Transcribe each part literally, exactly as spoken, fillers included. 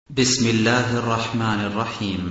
بسم الله الرحمن الرحيم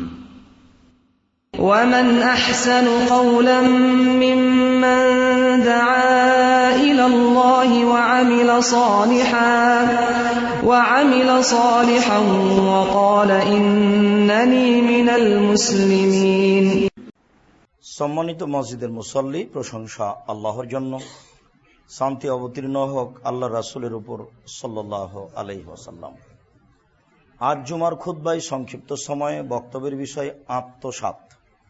ومن أحسن قولا ممن دعا إلى الله وعمل صالحا وعمل صالحا وقال إنني من المسلمين। সম্মানিত মসজিদের মুসল্লি, প্রশংসা আল্লাহর জন্য, শান্তি অবতীর্ণ হোক আল্লাহর রাসূলের উপর সাল্লাল্লাহু আলাইহি ওয়াসাল্লাম। আজ জুমার খুতবায় সংক্ষিপ্ত সময়ে বক্তব্যের বিষয় আত্মসাৎ।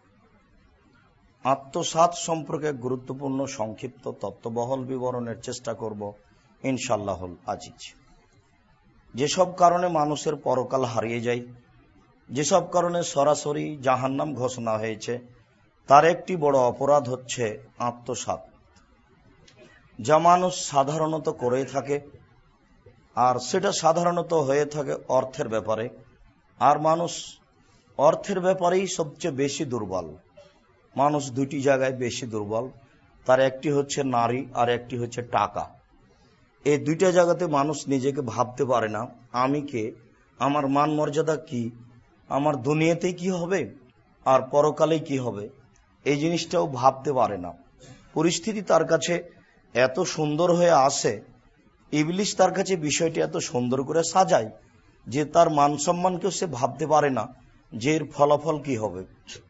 আত্মসাৎ সম্পর্কে গুরুত্বপূর্ণ সংক্ষিপ্ত তত্ত্ববহল বিবরণের চেষ্টা করব ইনশাআল্লাহুল আজিজ। যেসব কারণে মানুষের পরকাল হারিয়ে যায়, যেসব কারণে সরাসরি জাহান্নাম ঘোষণা হয়েছে, তার একটি বড় অপরাধ হচ্ছে আত্মসাৎ, যা মানুষ সাধারণত করে থাকে। আর সেটা সাধারণত হয়ে থাকে অর্থের ব্যাপারে, আর মানুষ অর্থের ব্যাপারেই সবচেয়ে বেশি দুর্বল। মানুষ দুটি জায়গায় বেশি দুর্বল, তার একটি হচ্ছে নারী আর একটি হচ্ছে টাকা। এই দুইটা জায়গাতে মানুষ নিজেকে ভাবতে পারে না, আমি কে, আমার মান মর্যাদা কি, আমার দুনিয়াতেই কি হবে আর পরকালে কি হবে, এই জিনিসটাও ভাবতে পারে না। পরিস্থিতি তার কাছে এত সুন্দর হয়ে আসে, ইবলিশ তার কাছে বিষয়টি এত সুন্দর করে সাজায় যে তার মান সম্মানকেও সে ভাবতে পারে না যে এর ফলাফল কি হবে।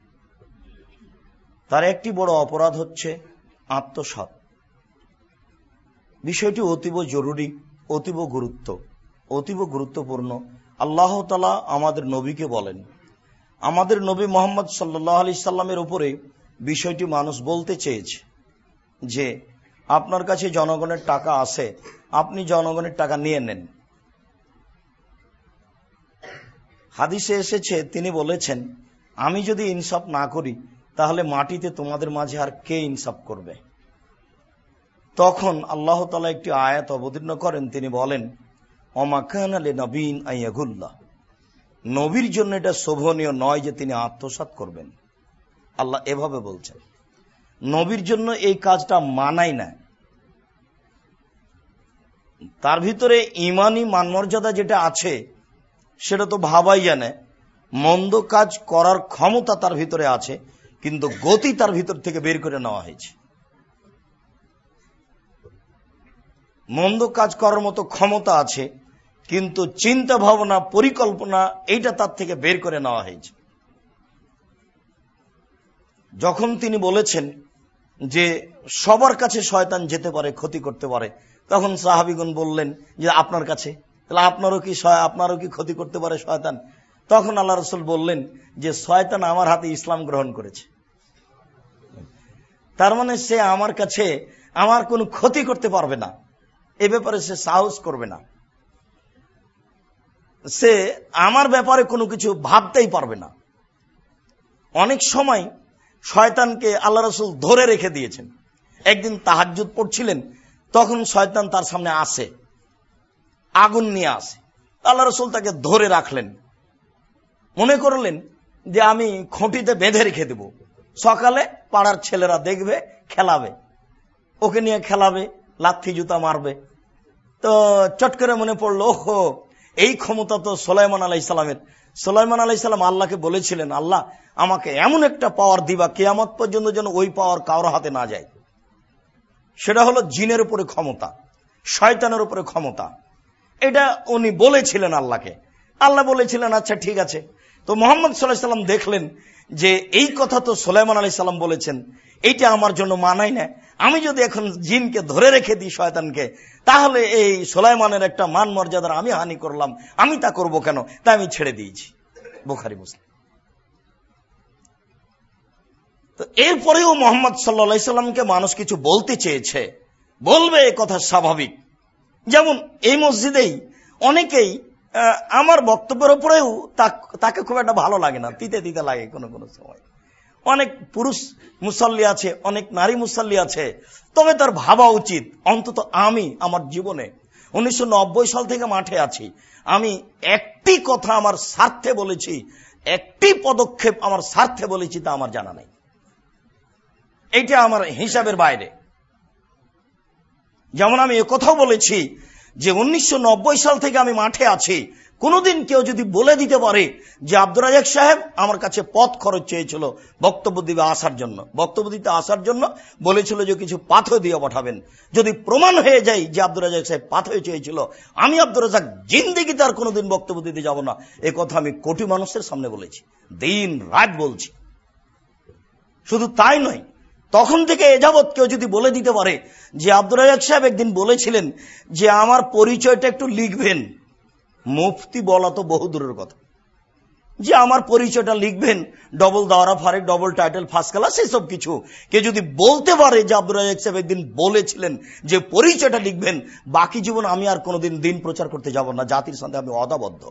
তার একটি বড় অপরাধ হচ্ছে আত্মসাৎ। বিষয়টি অতীব জরুরি, অতীব গুরুত্ব অতীব গুরুত্বপূর্ণ। আল্লাহ তাআলা আমাদের নবীকে বলেন, আমাদের নবী মুহাম্মদ সাল্লাল্লাহু আলাইহি সাল্লামের উপরে বিষয়টি মানুষ বলতে চেয়েছে যে আপনার কাছে জনগণের টাকা আছে, আপনি জনগণের টাকা নিয়ে নেন। হাদিসে এসেছে, তিনি বলেছেন, আমি যদি ইনসাফ না করি তাহলে মাটিতে তোমাদের মাঝে আর কে ইনসাফ করবে। তখন আল্লাহ তাআলা একটি আয়াত অবতীর্ণ করেন, তিনি বলেন, ওমা কানা লিনাবিয়্যিন আইয়াগুল্লাহ, নবীর জন্য এটা শোভনীয় নয় যে তিনি আত্মসাৎ করবেন। আল্লাহ এভাবে বলছেন, নবীর জন্য এই কাজটা মানাই না। তার ভিতরে ইমানি মানমর্যাদা যেটা আছে সেটা তো ভাবাই জানে, মন্দ কাজ করার ক্ষমতা তার ভিতরে আছে, কিন্তু গতি তার ভিতর থেকে বের করে নেওয়া হয়েছে। মন্দ কাজ করার মতো ক্ষমতা আছে, কিন্তু চিন্তা ভাবনা পরিকল্পনা এইটা তার থেকে বের করে নেওয়া হয়েছে। যখন তিনি বলেছেন যে সবার কাছে শয়তান যেতে পারে, ক্ষতি করতে পারে, তখন সাহাবীগণ বললেন যে আপনার কাছে, তাহলে আপনারও কি আপনারও কি ক্ষতি করতে পারে শয়তান? তখন আল্লাহ রাসূল বললেন যে শয়তান আমার হাতে ইসলাম গ্রহণ করেছে। তার মানে সে আমার কাছে আমার কোনো ক্ষতি করতে পারবে না, এ ব্যাপারে সে সাহস করবে না, সে আমার ব্যাপারে কোনো কিছু ভাবতেই পারবে না। অনেক সময় শয়তানকে আল্লাহ রাসূল ধরে রেখে দিয়েছেন। একদিন তাহাজ্জুদ পড়ছিলেন, তখন শয়তান তার সামনে আসে, আগুন নিয়ে আসে। আল্লাহ রাসূল তাকে ধরে রাখলেন, মনে করলেন যে আমি খুঁটিতে বেঁধে রেখে দেব, সকালে পাড়ার ছেলেরা দেখবে, খেলাবে, ওকে নিয়ে খেলাবে, লাথি জুতা মারবে। তো চট করে মনে পড়লো, ওহো, এই ক্ষমতা তো সুলাইমান আলাইহিস সালামের। সুলাইমান আলাইহিস সালাম আল্লাহকে বলেছিলেন, আল্লাহ আমাকে এমন একটা পাওয়ার দিবা কিয়ামত পর্যন্ত যেন ওই পাওয়ার কারো হাতে না যায়। সেটা হলো জিনের উপরে ক্ষমতা, শয়তানের উপরে ক্ষমতা। এটা উনি বলেছিলেন আল্লাহকে। আল্লাহ বলেছিলেন আচ্ছা ঠিক আছে। তো মুহাম্মদ সাল্লাল্লাহু আলাইহি সাল্লাম দেখলেন যে এই কথা তো সুলাইমান আলাইহিস সালাম বলেছেন, এইটা আমার জন্য মানাই না। আমি যদি এখন জিনকে ধরে রেখে দিই, শয়তানকে, তাহলে এই সুলাইমানের একটা মান মর্যাদার আমি হানি করলাম, আমি তা করব কেন? তাই আমি ছেড়ে দিয়েছি। বুখারী মুসলিম। তো এরপরেও মুহাম্মদ সাল্লাল্লাহু আলাইহি সাল্লামকে মানুষ কিছু বলতে চেয়েছে, বলবে, এ কথা স্বাভাবিক। যেমন এই মসজিদেই অনেকেই আমার বক্তব্যের উপরেও তাকে খুব একটা ভালো লাগে না, তিতে তিতে লাগে কোনো কোনো সময়। অনেক পুরুষ মুসল্লি আছে, অনেক নারী মুসল্লি আছে, তবে তার ভাবা উচিত, অন্তত আমি আমার জীবনে উনিশশো নব্বই সাল থেকে মাঠে আছি, আমি একটি কথা আমার স্বার্থে বলেছি, একটি পদক্ষেপ আমার স্বার্থে বলেছি তা আমার জানা নেই। এইটা আমার হিসাবের বাইরে। যেমন আমি একথাও বলেছি যে উনিশশো নব্বই সাল থেকে আমি মাঠে আছি, কোনদিন কেউ যদি বলে দিতে পারে যে আব্দুর রাজ্জাক সাহেব আমার কাছে পথ খরচ চেয়েছিল বক্তব্য দিতে আসার জন্য, বক্তব্য দিতে আসার জন্য বলেছিল যে কিছু পাথর দিয়ে পাঠাবেন, যদি প্রমাণ হয়ে যায় যে আব্দুর রাজ্জাক সাহেব পাথর চেয়েছিল, আমি আব্দুর রাজ্জাক জিন্দেগিতে আর কোনোদিন বক্তব্য দিতে যাব না। এই কথা আমি কোটি মানুষের সামনে বলেছি, দিন রাত বলছি। শুধু তাই নয়, তখন থেকে এ যাবৎ কেউ যদি বলে দিতে পারে যে আব্দুর রাজ্জাক সাহেব একদিন বলেছিলেন যে আমার পরিচয়টা একটু লিখবেন, মুফতি বলা তো বহু দূরের কথা, যে আমার পরিচয়টা লিখবেন, ডবল দাওরা ফারেক, ডবল টাইটেল, ফার্স্ট ক্লাস, এসব কিছু কে যদি বলতে পারে যে আব্দুর রাজ্জাক সাহেব একদিন বলেছিলেন যে পরিচয়টা লিখবেন, বাকি জীবন আমি আর কোনোদিন দিন প্রচার করতে যাব না, জাতির সাথে আমি অদাবদ্ধ।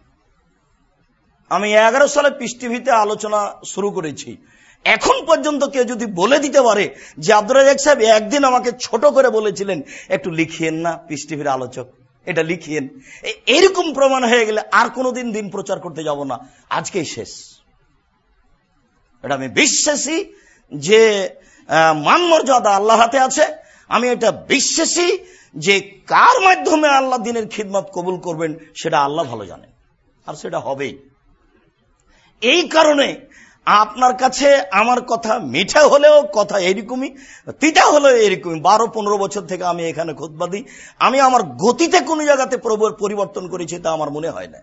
আমি এগারো সালে পিস টিভিতে আলোচনা শুরু করেছি, এখন পর্যন্ত কেউ যদি বলে দিতে পারে যে আব্দুর রাজ্জাক সাহেব একদিন আমাকে ছোট করে বলেছিলেন একটু লিখিয়েন না পিস টিভির আলোচক, এটা লিখিয়েন, এরকম প্রমাণ হয়ে গেলে আর কোনোদিন দিন প্রচার করতে যাব না, আজকেই শেষ। এটা আমি বিশ্বাসী যে মান মর্যাদা আল্লাহ হাতে আছে। আমি এটা বিশ্বাসী যে কার মাধ্যমে আল্লাহ দিনের খিদমত কবুল করবেন সেটা আল্লাহ ভালো জানেন, আর সেটা হবেই। এই কারণে আপনার কাছে আমার কথা মিঠা হলেও কথা এরকমই, তিতা হলেও এরকমই। বারো পনেরো বছর থেকে আমি এখানে খুতবা দিই, আমি আমার গতিতে কোন জায়গাতে পরিবর্তন করেছি তা আমার মনে হয় না।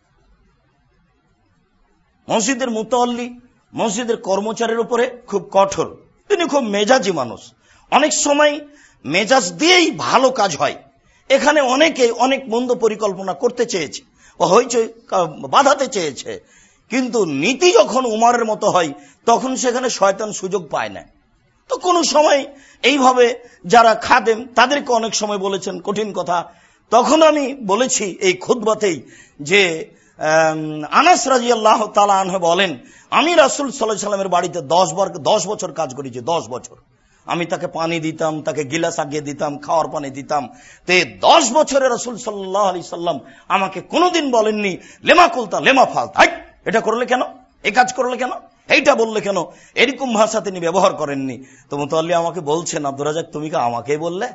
মসজিদের মুতাল্লি, মসজিদের কর্মচারীর উপরে খুব কঠোর, তিনি খুব মেজাজি মানুষ, অনেক সময় মেজাজ দিয়েই ভালো কাজ হয়। এখানে অনেকে অনেক মন্দ পরিকল্পনা করতে চেয়েছে, ও হইচই বাধাতে চেয়েছে, কিন্তু নীতি যখন উমরের মতো হয় তখন সেখানে শয়তান সুযোগ পায় না। তো কোন সময় এইভাবে যারা খাদেম তাদেরকে অনেক সময় বলেছেন কঠিন কথা, তখন আমি বলেছি এই খুতবাতেই যে আনাস রাদিয়াল্লাহু তাআলা আনহু বলেন, আমি রাসূল সাল্লাল্লাহু আলাইহি সাল্লামের বাড়িতে দশ বার দশ বছর কাজ করেছি, দশ বছর আমি তাকে পানি দিতাম, তাকে গিলাস আগিয়ে দিতাম, খাওয়ার পানি দিতাম। তো এই দশ বছরে রাসূল সাল্লাল্লাহু আলাইহি সাল্লাম আমাকে কোনোদিন বলেননি লেমা কুলতা লেমা ফালতা, এটা করলে কেন, এই কাজ করলে কেন, এইটা বললে কেন, এরকম ভাষা তিনি ব্যবহার করেননি। তো মুতাল্লি আমাকে বলছেন, আব্দুর রাজ্জাক তুমি কি আমাকেই বললে?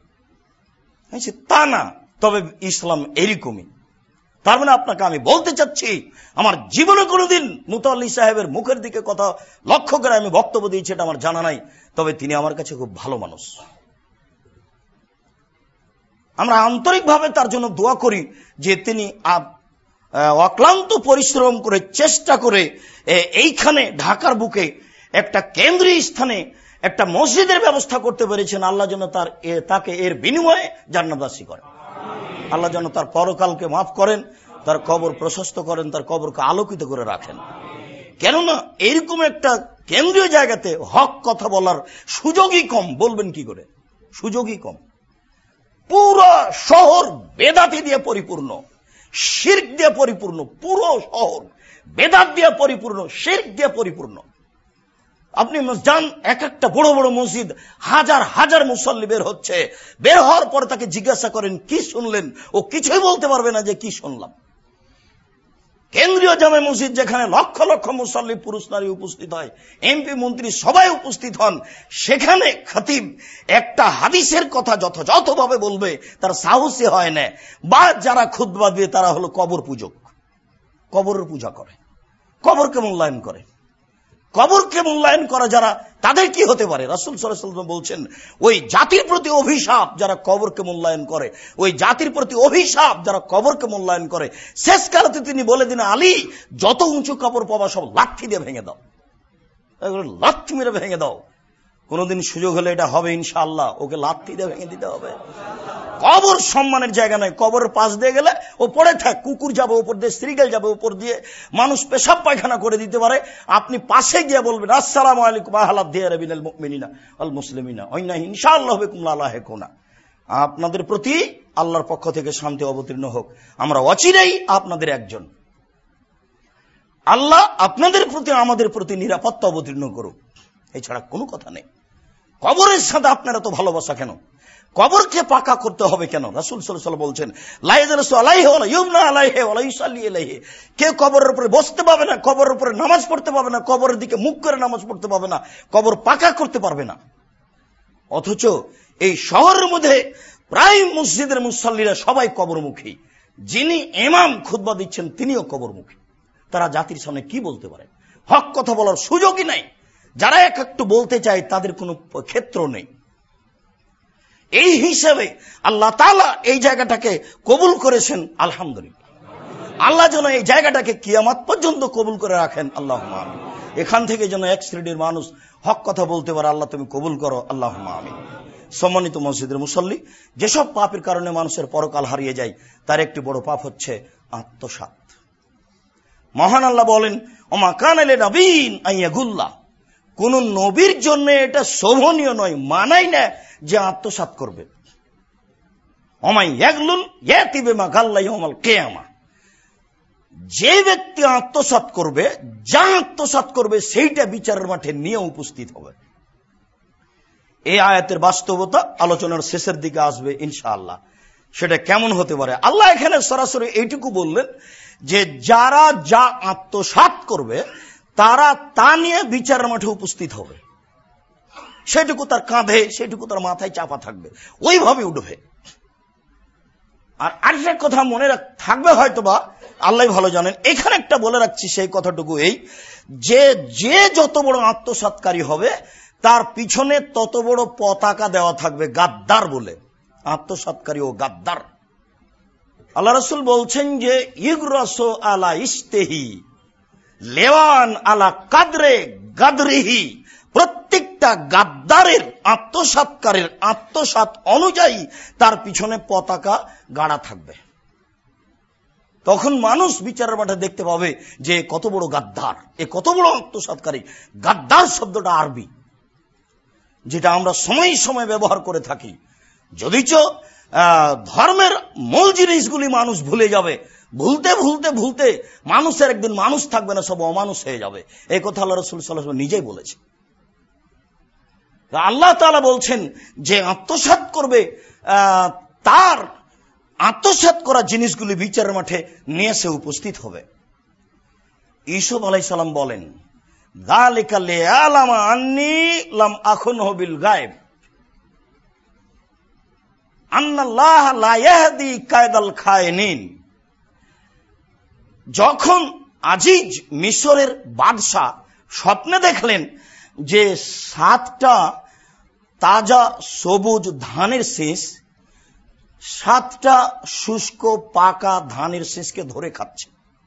তা না, তবে ইসলাম এরকমই। তার মানে আপনাকে আমি বলতে চাচ্ছি, আমার জীবনে কোনোদিন মুতাল্লি সাহেবের মুখের দিকে কথা লক্ষ্য করে আমি বক্তব্য দিয়েছি এটা আমার জানা নাই, তবে তিনি আমার কাছে খুব ভালো মানুষ। আমরা আন্তরিকভাবে তার জন্য দোয়া করি যে তিনি অক্লান্ত পরিশ্রম করে চেষ্টা করে এইখানে ঢাকার বুকে একটা কেন্দ্রীয় স্থানে একটা মসজিদের ব্যবস্থা করতে পেরেছেন। আল্লাহ যেন তার তাকে এর বিনিময়ে জান্নাতবাসী করেন, আল্লাহ যেন তার পরকালকে মাফ করেন, তার কবর প্রশস্ত করেন, তার কবরকে আলোকিত করে রাখেন। কেননা এরকম একটা কেন্দ্রীয় জায়গাতে হক কথা বলার সুযোগই কম, বলবেন কি করে, সুযোগই কম। পুরো শহর বেদাতি দিয়ে পরিপূর্ণ, শিরক দিয়ে পরিপূর্ণ, পুরো শহর বেদাত দিয়ে পরিপূর্ণ, শিরক দিয়ে পরিপূর্ণ। আপনি যান এক একটা বড় বড় মসজিদ, হাজার হাজার মুসল্লি বের হচ্ছে, বের হওয়ার পর তাকে জিজ্ঞাসা করেন কি শুনলেন, ও কিছুই বলতে পারবে না যে কি শুনলাম। কেন্দ্রীয় জামে মসজিদ যেখানে লক্ষ লক্ষ মুসল্লি পুরুষ নারী উপস্থিত হয়, এমপি মন্ত্রী সবাই উপস্থিত হন, সেখানে খতিব একটা হাদিসের কথা যথাযথভাবে বলবে তার সাহসী হয় না। বা যারা খুতবা দিয়ে তারা হলো কবর পূজক, কবরের পূজা করে, কবরকে মূল্যায়ন করে। কবরকে মূল্যায়ন করা যারা, তাদের কি হতে পারে? রাসূল সাল্লাল্লাহু আলাইহি ওয়াসাল্লাম বলছেন, ওই জাতির প্রতি অভিশাপ যারা কবরকে মূল্যায়ন করে, ওই জাতির প্রতি অভিশাপ যারা কবরকে মূল্যায়ন করে। শেষকালে তিনি বলে দিন, আলী যত উঁচু কবর পাবা সব লাঠি দিয়ে ভেঙে দাও, লাঠি মেরে ভেঙে দাও। কোনদিন সুযোগ হলে এটা হবে ইনশাআল্লাহ, ওকে লাঠি দিয়ে ভেঙে দিতে হবে। কবর সম্মানের জায়গা নয়, কবরের পাশ দিয়ে গেলে ও পড়ে থাক, কুকুর যাবে উপর দিয়ে, শ্রীগাল যাবে উপর দিয়ে, মানুষ পেশাব পায়খানা করে দিতে পারে। আপনি পাশে গিয়ে বলবেন আসসালামু আলাইকুম আহলা দিয়ার বিনাল মুমিনিনা ওয়াল মুসলিমিনা ওয়াইনা ইনশাআল্লাহ বিকুম লা লাহিকুনা, আপনাদের প্রতি আল্লাহর পক্ষ থেকে শান্তি অবতীর্ণ হোক, আমরা অচিরেই আপনাদের একজন, আল্লাহ আপনাদের প্রতি আমাদের প্রতি নিরাপত্তা অবতীর্ণ করুক, এছাড়া কোনো কথা নেই। কবরের সাথে আপনারা তো ভালোবাসা কেন? কবরকে পাকা করতে হবে কেন? রাসূল সাল্লাল্লাহু আলাইহি ওয়াসাল্লাম বলছেন, লা ইয়াজলিসু আলাইহি ওয়া লা ইউমনা আলাইহি ওয়া লা ইউসাল্লি আলাইহি, কেউ কবরের উপরে বসতে পাবে না, কবরের উপরে নামাজ পড়তে পাবে না, কবরের দিকে মুখ করে নামাজ পড়তে পাবে না, কবর পাকা করতে পারবে না। অথচ এই শহরের মধ্যে প্রায় মসজিদের মুসল্লিরা সবাই কবরমুখী, যিনি ইমাম খুতবা দিচ্ছেন তিনিও কবরমুখী। তারা জাতির সামনে কি বলতে পারে? হক কথা বলার সুযোগই নাই। যারা এক একটু বলতে চায় তাদের কোনো ক্ষেত্র নেই। এই হিসাবে আল্লাহ তাআলা এই জায়গাটাকে কবুল করেছেন। আলহামদুলিল্লাহ, আল্লাহ যেন এই জায়গাটাকে কিয়ামত পর্যন্ত কবুল করে রাখেন। আল্লাহুম্মা আমিন। এখান থেকে যেন এক শ্রেণীর মানুষ হক কথা বলতে পারে, আল্লাহ তুমি কবুল করো। আল্লাহুম্মা আমিন। সম্মানিত মসজিদের মুসল্লি, যেসব পাপের কারণে মানুষের পরকাল হারিয়ে যায় তার একটি বড় পাপ হচ্ছে আত্মসাৎ। মহান আল্লাহ বলেন, ওমা কানা লিনাবিয়্যিন আইয়াগুল্লা, কোন নবীর জন্য এটা শোভনীয় নয়, মানাই না যে আত্মসাৎ করবে। ওমাই ইয়াগলুল ইয়াতি বিমা গাল্লা ইয়াউমাল কিয়ামা, যে ব্যক্তি আত্মসাৎ করবে, যা আত্মসাৎ করবে সেইটা বিচারের মাঠে নিয়ে উপস্থিত হবে। এই আয়াতের বাস্তবতা আলোচনার শেষের দিকে আসবে ইনশাআল্লাহ। সেটা কেমন হতে পারে? আল্লাহ এখানে সরাসরি এইটুকু বললেন যে যারা যা আত্মসাৎ করবে তারা তা নিয়ে বিচারের মাঠে উপস্থিত হবে। সেটুকু তার কাঁধে, সেটুকু তার মাথায় চাপা থাকবে, ওইভাবে উঠবে। আর আরেকটা কথা মনে থাকবে হয়তোবা, আল্লাহ ভালো জানেন, এখানে একটা বলে রাখছি সেই কথাটুকু এই যে যে যত বড় আত্মসাৎকারী হবে তার পিছনে তত বড় পতাকা দেওয়া থাকবে গাদ্দার বলে। আত্মসাৎকারী ও গাদ্দার। আল্লাহ রাসূল বলছেন যে ইগরাসু আলা ইস্তেহি লেওয়ান আলা কাদরে গাদরিহি, প্রত্যেকটা গাদ্দারের আত্মসাৎকারের আত্মসাৎ অনুযায়ী তার পিছনে পতাকা গাড়া থাকবে। তখন মানুষ বিচারের মাঠে দেখতে পাবে যে কত বড় গাদ্দার, এ কত বড় আত্মসাৎকারী। গাদ্দার শব্দটা আরবি, যেটা আমরা সময় সময় ব্যবহার করে থাকি। যদিচ ধর্মের মূল জিনিসগুলি মানুষ ভুলে যাবে, ভুলতে ভুলতে ভুলতে মানুষের একদিন মানুষ থাকবে না, সব অমানুষ হয়ে যাবে। এই কথা আল্লাহ রাসূল সাল্লাল্লাহু আলাইহি ওয়াসাল্লাম নিজেই বলেছেন। আল্লাহ তাআলা বলছেন যে আত্মসাৎ করবে তার আত্মসাৎ করা জিনিসগুলি বিচারের মাঠে নিয়ে এসে উপস্থিত হবে। ইউসুফ আলাইহিস সালাম বলেন, যালিকা লিয়ালামা আন্নী লাম আখুনহু বিল গায়ব আন্নাল্লাহ লা ইয়াহদি কায়দাল খায়িনিন। যখন আজিজ মিশরের বাদশা স্বপ্নে দেখলেন যে সাতটা তাজা সবুজ ধানের শীষ সাতটা শুষ্ক পাকা ধানের শীষকে ধরে খাচ্ছে,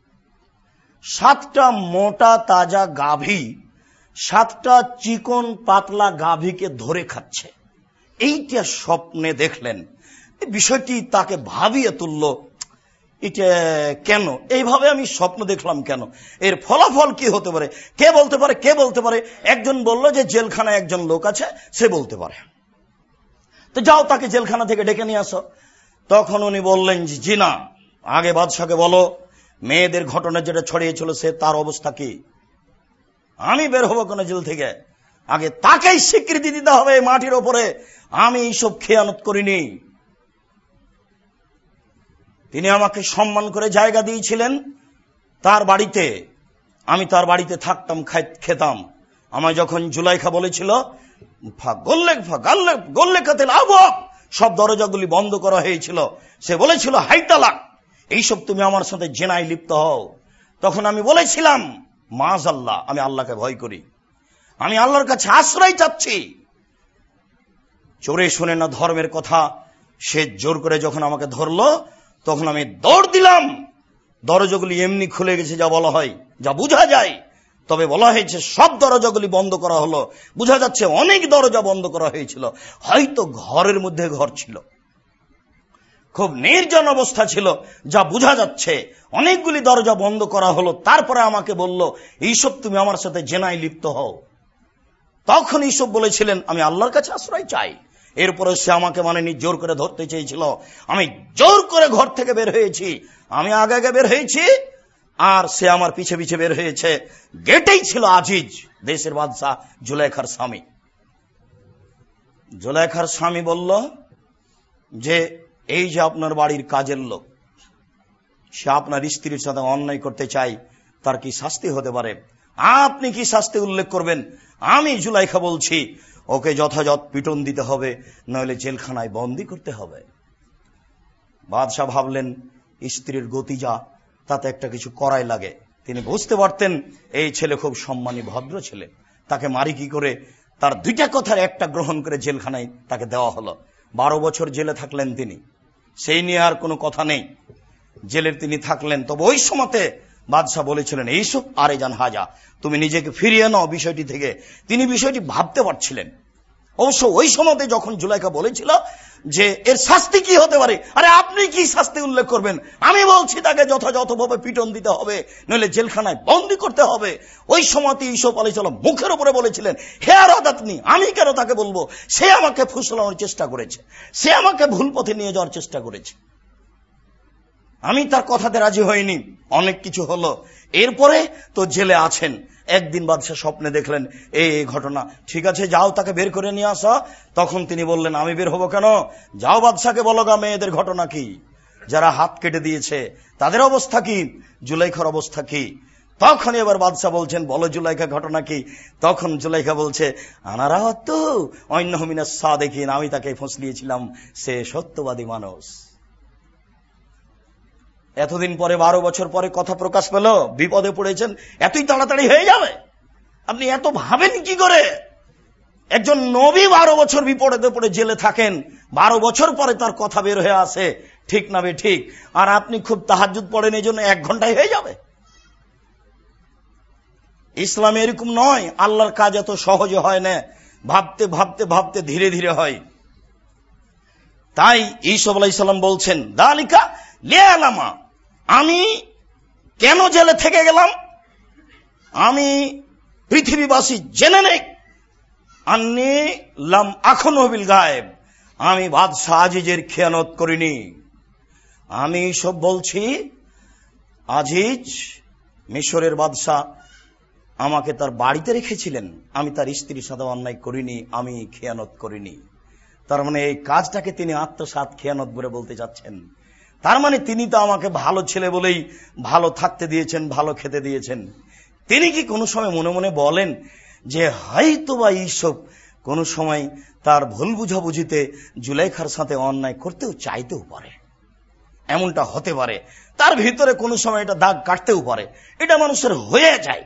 সাতটা মোটা তাজা গাভী সাতটা চিকন পাতলা গাভীকে ধরে খাচ্ছে, এইটা স্বপ্নে দেখলেন। বিষয়টি তাকে ভাবিয়ে তুলল, এটা কেন, এইভাবে আমি স্বপ্ন দেখলাম কেন, এর ফলাফল কি হতে পারে, কে বলতে পারে কে বলতে পারে একজন বলল যে জেলখানায় একজন লোক আছে, সে বলতে পারে। তো যাও তাকে জেলখানা থেকে ডেকে নিয়ে আসো। তখন উনি বললেন জি না, আগে বাদশাকে বলো মেয়েদের ঘটনা যেটা ছড়িয়েছিল সে তার অবস্থা কি, আমি বের হবো কোন জেল থেকে, আগে তাকেই স্বীকৃতি দিতে হবে মাটির ওপরে আমি এইসব খেয়ানত করিনি। তিনি আমাকে সম্মান করে জায়গা দিয়েছিলেন তার বাড়িতে, আমি তার বাড়িতে থাকতাম, খেতাম। আমায় যখন জুলাইখা বলেছিল সব দরজাগুলি বন্ধ করা হয়েছিল, সে বলেছিল হাই তালাক, এইসব তুমি আমার সাথে জেনায় লিপ্ত হও, তখন আমি বলেছিলাম মাআযাল্লাহ, আমি আল্লাহকে ভয় করি, আমি আল্লাহর কাছে আশ্রয় চাচ্ছি। চোরে শুনে না ধর্মের কথা, সে জোর করে যখন আমাকে ধরলো তখন আমি দৌড় দিলাম। দরজাগুলি এমনি খুলে গেছে যা বলা হয়, যা বোঝা যায়, তবে বলা হয়েছে সব দরজাগুলি বন্ধ করা হলো, বোঝা যাচ্ছে অনেক দরজা বন্ধ করা হয়েছিল, হয়তো ঘরের মধ্যে ঘর ছিল, খুব নির্জন অবস্থা ছিল, যা বোঝা যাচ্ছে অনেকগুলি দরজা বন্ধ করা হলো। তারপরে আমাকে বলল এইসব তুমি আমার সাথে জেনায় লিপ্ত হও। তখন এইসব বলেছিলেন আমি আল্লাহর কাছে আশ্রয় চাই। এরপরে সে আমাকে মানে জোর করে ধরতে চেয়েছিল, আমি জোর করে ঘর থেকে বের হয়েছি, আমি আগে আগে বের হয়েছি আর সে আমার পিছে পিছে বের হয়েছে। গেটেই ছিল আজিজ দেশের বাদশাহ জুলাইখার স্বামী। জুলাইখার স্বামী বলল যে এই যে আপনার বাড়ির কাজের লোক, সে আপনার স্ত্রীর সাথে অন্যায় করতে চায়, তার কি শাস্তি হতে পারে, আপনি কি শাস্তি উল্লেখ করবেন? আমি জুলাইখা বলছি ওকে যথাযথ পিটন দিতে হবে, নইলে জেলখানায় বন্দী করতে হবে। বাদশাহ ভাবলেন স্ত্রীর গতি যা, তাতে একটা কিছু করাই লাগে। তিনি বুঝতে পারতেন এই ছেলে খুব সম্মানী ভদ্র ছেলে, তাকে মারি কি করে? তার দুইটা কথার একটা গ্রহণ করে জেলখানায় তাকে দেওয়া হলো। বারো বছর জেলে থাকলেন তিনি, সেই নিয়ে আর কোনো কথা নেই। জেলের তিনি থাকলেন। তবে ওই সময়তে বাদশাহ বলেছিলেন, এইসব আরে জান হাজা, তুমি নিজেকে ফিরিয়ে নাও বিষয়টি থেকে। তিনি বিষয়টি ভাবতে পারছিলেন। অবশ্য ওই সময়তে যখন জুলাইখা বলেছিল যে এর শাস্তি কি হতে পারে, আরে আপনি কি শাস্তি উল্লেখ করবেন? আমি বলছি তাকে যথাযথভাবে পিটন দিতে হবে, নইলে জেলখানায় বন্দী করতে হবে। ওই সময়তে ইউসুফ আলাইহিস সালাম মুখের উপরে বলেছিলেন, হে আরাদাতনি, আমি কেন তাকে বলবো? সে আমাকে ফুসলানোর চেষ্টা করেছে, সে আমাকে ভুল পথে নিয়ে যাওয়ার চেষ্টা করেছে, আমি তার কথাতে রাজি হইনি। অনেক কিছু হলো। এরপরে তো জেলে আছেন। একদিন বাদশাহ স্বপ্নে দেখলেন এই ঘটনা। ঠিক আছে, যাও তাকে বের করে নিয়ে আসো। তখন তিনি বললেন, আমি বের হবো কেন? যাও বাদশাকে বলো গা মেয়েদের ঘটনা কি, যারা হাত কেটে দিয়েছে তাদের অবস্থা কি, জুলাইখার অবস্থা কি। তখন এবার বাদশাহ বলছেন, বলো জুলাইখা ঘটনা কি? তখন জুলাইখা বলছে, আনারা তো অন্য মিনাস সাদিকিন, আমি তাকে ফসলিয়েছিলাম, সে সত্যবাদী মানুষ। এতদিন পরে, বারো বছর পরে কথা প্রকাশ পেল, বিপদে পড়েছেন, এতই তাড়াতাড়ি হয়ে যাবে? আপনি এত ভাবেন কি করে? একজন নবী বারো বছর বিপদে পড়ে জেলে থাকেন, বারো বছর পরে তার কথা বের হয়ে আসে, ঠিক না বে ঠিক? আর আপনি খুব তাহাজ্জুদ পড়েন, এই জন্য এক ঘন্টায় হয়ে যাবে? ইসলাম এরকম নয়। আল্লাহর কাজ এত সহজে হয় না, ভাবতে ভাবতে ভাবতে ধীরে ধীরে হয়। তাই ইউসুফ আলাইহিস সালাম বলছেন, দালিকা লিয়ালামা, আমি কেন জেলে থেকে গেলাম, আমি পৃথিবীবাসী জেনে নেই, আন্নী লাম আখনু বিল গায়েব, আমি বাদশাহ আজিজের খেয়ানত করিনি। আমি সব বলছি, আজিজ মিশরের বাদশাহ আমাকে তার বাড়িতে রেখেছিলেন, আমি তার স্ত্রীর সাথে অন্যায় করিনি, আমি খেয়ানত করিনি। তার মানে এই কাজটাকে তিনি আত্মসাৎ খেয়ানত বলে বলতে চাচ্ছেন। তার মানে তিনি তো আমাকে ভালো ছেলে বলেই ভালো থাকতে দিয়েছেন, ভালো খেতে দিয়েছেন। তিনি কি কোনো সময় মনে মনে বলেন যে হয়তো বা এইসব কোন সময় তার ভুল বুঝাবুঝিতে জুলাইখার সাথে অন্যায় করতেও চাইতেও পারে, এমনটা হতে পারে, তার ভিতরে কোনো সময় এটা দাগ কাটতেও পারে, এটা মানুষের হয়ে যায়।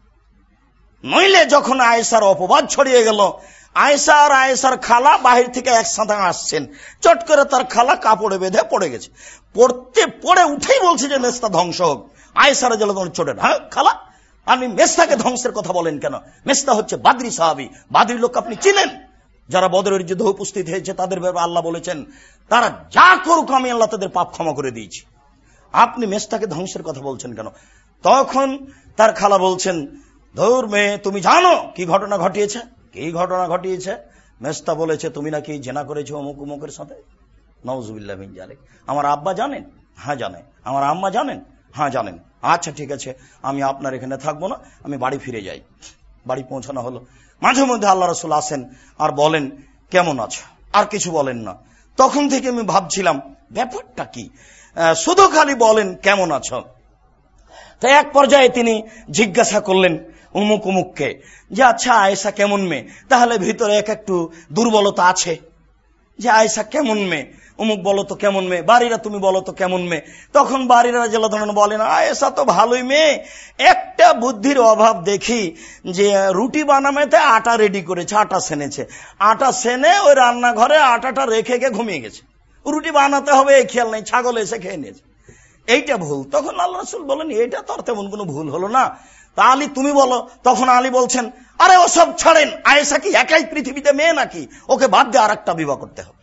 নইলে যখন আয়েশার অপবাদ ছড়িয়ে গেল, আয়েশা আর আয়েশার খালা বাহির থেকে একসাথে আসছেন, চট করে তার খালা কাপড়ে বেঁধে পড়ে গেছে, পড়তে পড়ে উঠেই বলছে যে মেস্তা ধ্বংস হোক। আয়েশার জেলে চোটেন, হ্যাঁ খালা আপনি মেস্তাকে ধ্বংসের কথা বলেন কেন? মেস্তা হচ্ছে বাদরি সাহাবী, বাদরি লোক আপনি চিনেন, যারা বদরের যুদ্ধে উপস্থিত হয়েছে, তাদের ব্যাপারে আল্লাহ বলেছেন তারা যা করুক আমি আল্লাহ তাদের পাপ ক্ষমা করে দিয়েছি, আপনি মেস্তাকে ধ্বংসের কথা বলছেন কেন? তখন তার খালা বলছেন, ধুর মেয়ে, তুমি জানো কি ঘটনা ঘটিয়েছে? কি ঘটনা ঘটিয়েছে? মেস্তা বলেছে তুমি নাকি জেনা করেছো অমুক উমুকের সাথে। নাউজুবিল্লাহ মিন যালিক। আমার আব্বা জানেন? হ্যাঁ জানেন। আমার আম্মা জানেন? হ্যাঁ জানেন। আচ্ছা ঠিক আছে, আমি আপনার এখানে থাকবো না, আমি বাড়ি ফিরে যাই। বাড়ি পৌঁছানো হলো। মাঝে মধ্যে আল্লাহ রাসূল আসেন আর বলেন কেমন আছো, আর কিছু বলেন না। তখন থেকে আমি ভাবছিলাম ব্যাপারটা কি, শুধু খালি বলেন কেমন আছো। তাই এক পর্যায়ে তিনি জিজ্ঞাসা করলেন উমুক উমুককে যে আচ্ছা আয়েশা কেমন মেয়ে? তাহলে ভিতরে এক একটু দুর্বলতা আছে যে আয়েশা কেমন মেয়ে, উমুক বলো তো কেমন মেয়ে, বাড়িরা তুমি বলো তো কেমন মেয়ে। তখন বাড়িরা জেলা ধরনের বলেন আয়েশা তো ভালোই মেয়ে, একটা বুদ্ধির অভাব দেখি যে রুটি বানামেতে আটা রেডি করেছে, আটা সেনেছে, আটা সেনে ওই রান্নাঘরে আটাটা রেখে গিয়ে ঘুমিয়ে গেছে, রুটি বানাতে হবে এই খেয়াল নেই, ছাগল এসে খেয়ে নিয়েছে, এইটা ভুল। তখন আল্লাহ রাসূল বলেন এটা তো আর তেমন কোনো ভুল হলো না, তা আলী তুমি বলো। তখন আলী বলছেন আরে ওসব ছাড়েন, আয়েশা কি একাই পৃথিবীতে মেয়ে নাকি? ওকে বাদ দিয়ে আর একটা বিবাহ করতে হবে।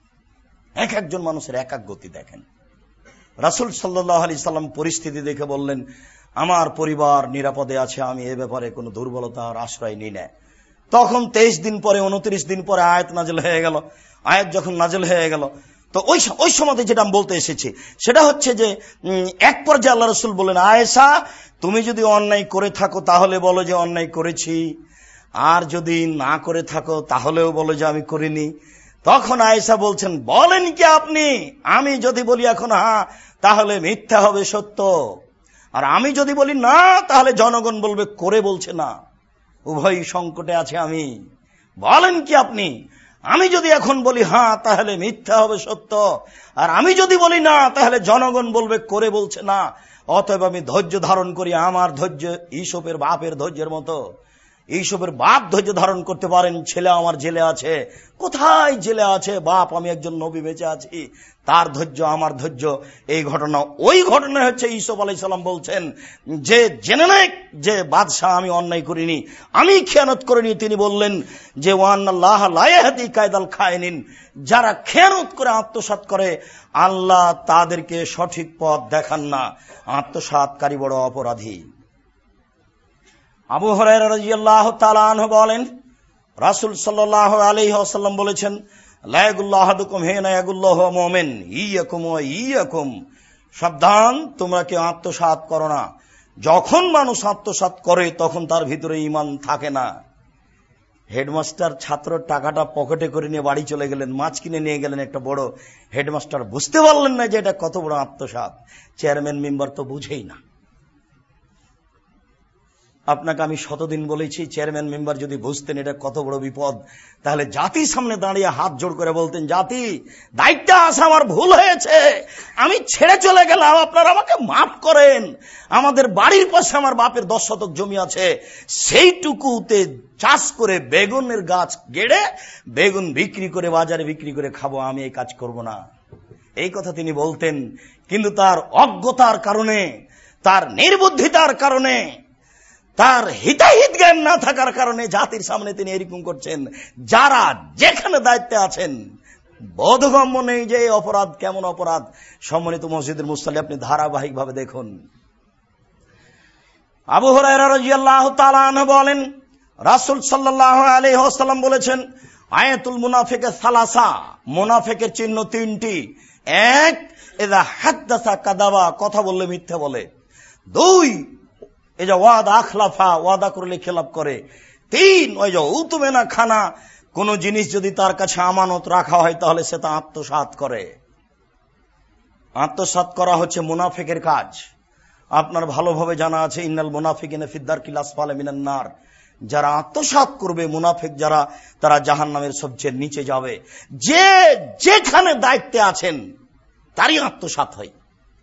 এক একজন মানুষের এক এক গতি দেখেন। রাসূল সাল্লাল্লাহু আলাইহি সাল্লাম পরিস্থিতি দেখে বললেন আমার পরিবার নিরাপদে আছে, আমি এ ব্যাপারে কোনো দুর্বলতার আশ্রয় নিই না। তখন তেইশ দিন পরে উনত্রিশ দিন পরে আয়াত নাজিল হয়ে গেল। আয়াত যখন নাজিল হয়ে গেল তো ওই ওই সময় যেটা আমি বলতে এসেছি সেটা হচ্ছে যে এক পর্যায়ে আল্লাহ রাসূল বলেন আয়েশা তুমি যদি অন্যায় করে থাকো তাহলে বলো যে অন্যায় করেছি, আর যদি না করে থাকো তাহলেও বলো যে আমি করিনি। তখন আয়েশা বলছেন বলেন কি আপনি, আমি যদি বলি এখন হ্যাঁ তাহলে মিথ্যা হবে সত্য, আর আমি যদি বলি না তাহলে জনগণ বলবে করে বলছে না, উভয় সংকটে আছে আমি, বলেন কি আপনি? আমি যদি এখন বলি হ্যাঁ, তাহলে মিথ্যা হবে সত্য, আর আমি যদি বলি না, তাহলে জনগণ বলবে করে বলছে না। অতএব আমি ধৈর্য ধারণ করি। আমার ধৈর্য ইউসুফের বাপের ধৈর্যের মতো। ইউসুফের বাপ ধৈর্য ধারণ করতে পারেন। ছেলে আমার জেলে আছে। কোথায় জেলে আছে? বাপ, আমি একজন নবী, বেঁচে আছি। তার ধৈর্য আমার ধৈর্য। এই ঘটনা ওই ঘটনা হচ্ছে ইউসুফ আলাইহিস সালাম বলছেন যে জেনে নেই যে বাদশাহ আমি অন্যায় করিনি, আমি খেয়ানত করিনি। তিনি বললেন যে ওয়ান্নাল্লাহ লা ইয়াহদি কায়দাল খায়িনিন, যারা খেয়ানত করে আত্মসাৎ করে আল্লাহ তাদেরকে সঠিক পথ দেখান না। আত্মসাৎকারী বড় অপরাধী। আবু হুরায়রা রাদিয়াল্লাহু তাআলা আনহু বলেন, রাসূল সাল্লাল্লাহু আলাইহি ওয়াসাল্লাম বলেছেন, লা ইয়াগুল্লু আহাদুকুম হিনা ইয়াগুল্লুহু মুমিন ইয়াকুম ওয়া ইয়াকুম, সাবধান, তোমরা কেউ আত্মসাৎ করো না। যখন মানুষ আত্মসাৎ করে তখন তার ভিতরে ঈমান থাকে না। হেডমাস্টার ছাত্রর টাকাটা পকেটে করে নিয়ে বাড়ি চলে গেলেন, মাছ কিনে নিয়ে গেলেন একটা বড়। হেডমাস্টার বুঝতে পারলেন না যে এটা কত বড় আত্মসাৎ। চেয়ারম্যান মেম্বার তো বুঝেই না। আপনাকে আমি শতদিন বলেছি, চেয়ারম্যান মেম্বার যদি বুঝতেন এটা কত বড় বিপদ, তাহলে জাতির সামনে দাঁড়িয়ে হাত জোড় করে বলতেন, জাতি, দায়িত্ব আছে, আমার ভুল হয়েছে, আমি ছেড়ে চলে গেলাম, আপনারা আমাকে মাফ করেন। আমাদের বাড়ির পাশে আমার বাপের দশ শতক জমি আছে, সেইটুকুতে চাষ করে বেগুনের গাছ গেড়ে বেগুন বিক্রি করে বাজারে বিক্রি করে খাবো, আমি এই কাজ করব না। এই কথা তিনি বলতেন। কিন্তু তার অজ্ঞতার কারণে, তার নির্বুদ্ধিতার কারণে, তার হিতাহিত জ্ঞান না থাকার কারণে জাতির সামনে তিনি এরকম করছেন। যারা যেখানে দায়িত্বে আছেন বোধগম্য নেই যে এই অপরাধ কেমন অপরাধ। সম্মানিত মসজিদের মুসল্লি, আপনি ধারাবাহিক ভাবে দেখুন। আবু হুরায়রা রাদিয়াল্লাহু তাআলা আনহু বলেন, রাসূল সাল্লাল্লাহু আলাইহি ওয়াসাল্লাম বলেছেন, আয়াতুল মুনাফিক সালাসা, মুনাফিকের চিহ্ন তিনটি। এক, ইযা হাদাসা কাযাবা, কথা বললে মিথ্যা বলে। দুই, এই যে ওয়াদা আখলাফা, ওয়াদা করলে খেলাপ করে। তিন, ওই যে উতুমেনা খানা, কোন জিনিস যদি তার কাছে আমানত রাখা হয় তাহলে সে তা আত্মসাৎ করে। আত্মসাৎ করা হচ্ছে মুনাফিকের কাজ। আপনার ভালোভাবে জানা আছে, ইন্নাল মুনাফিকিনা ফিদ দারকিল আসফালি মিনান নার, যারা আত্মসাৎ করবে, মুনাফিক যারা, তারা জাহান্নামের সবচেয়ে নিচে যাবে। যে যেখানে দায়িত্বে আছেন তারই আত্মসাৎ হয়।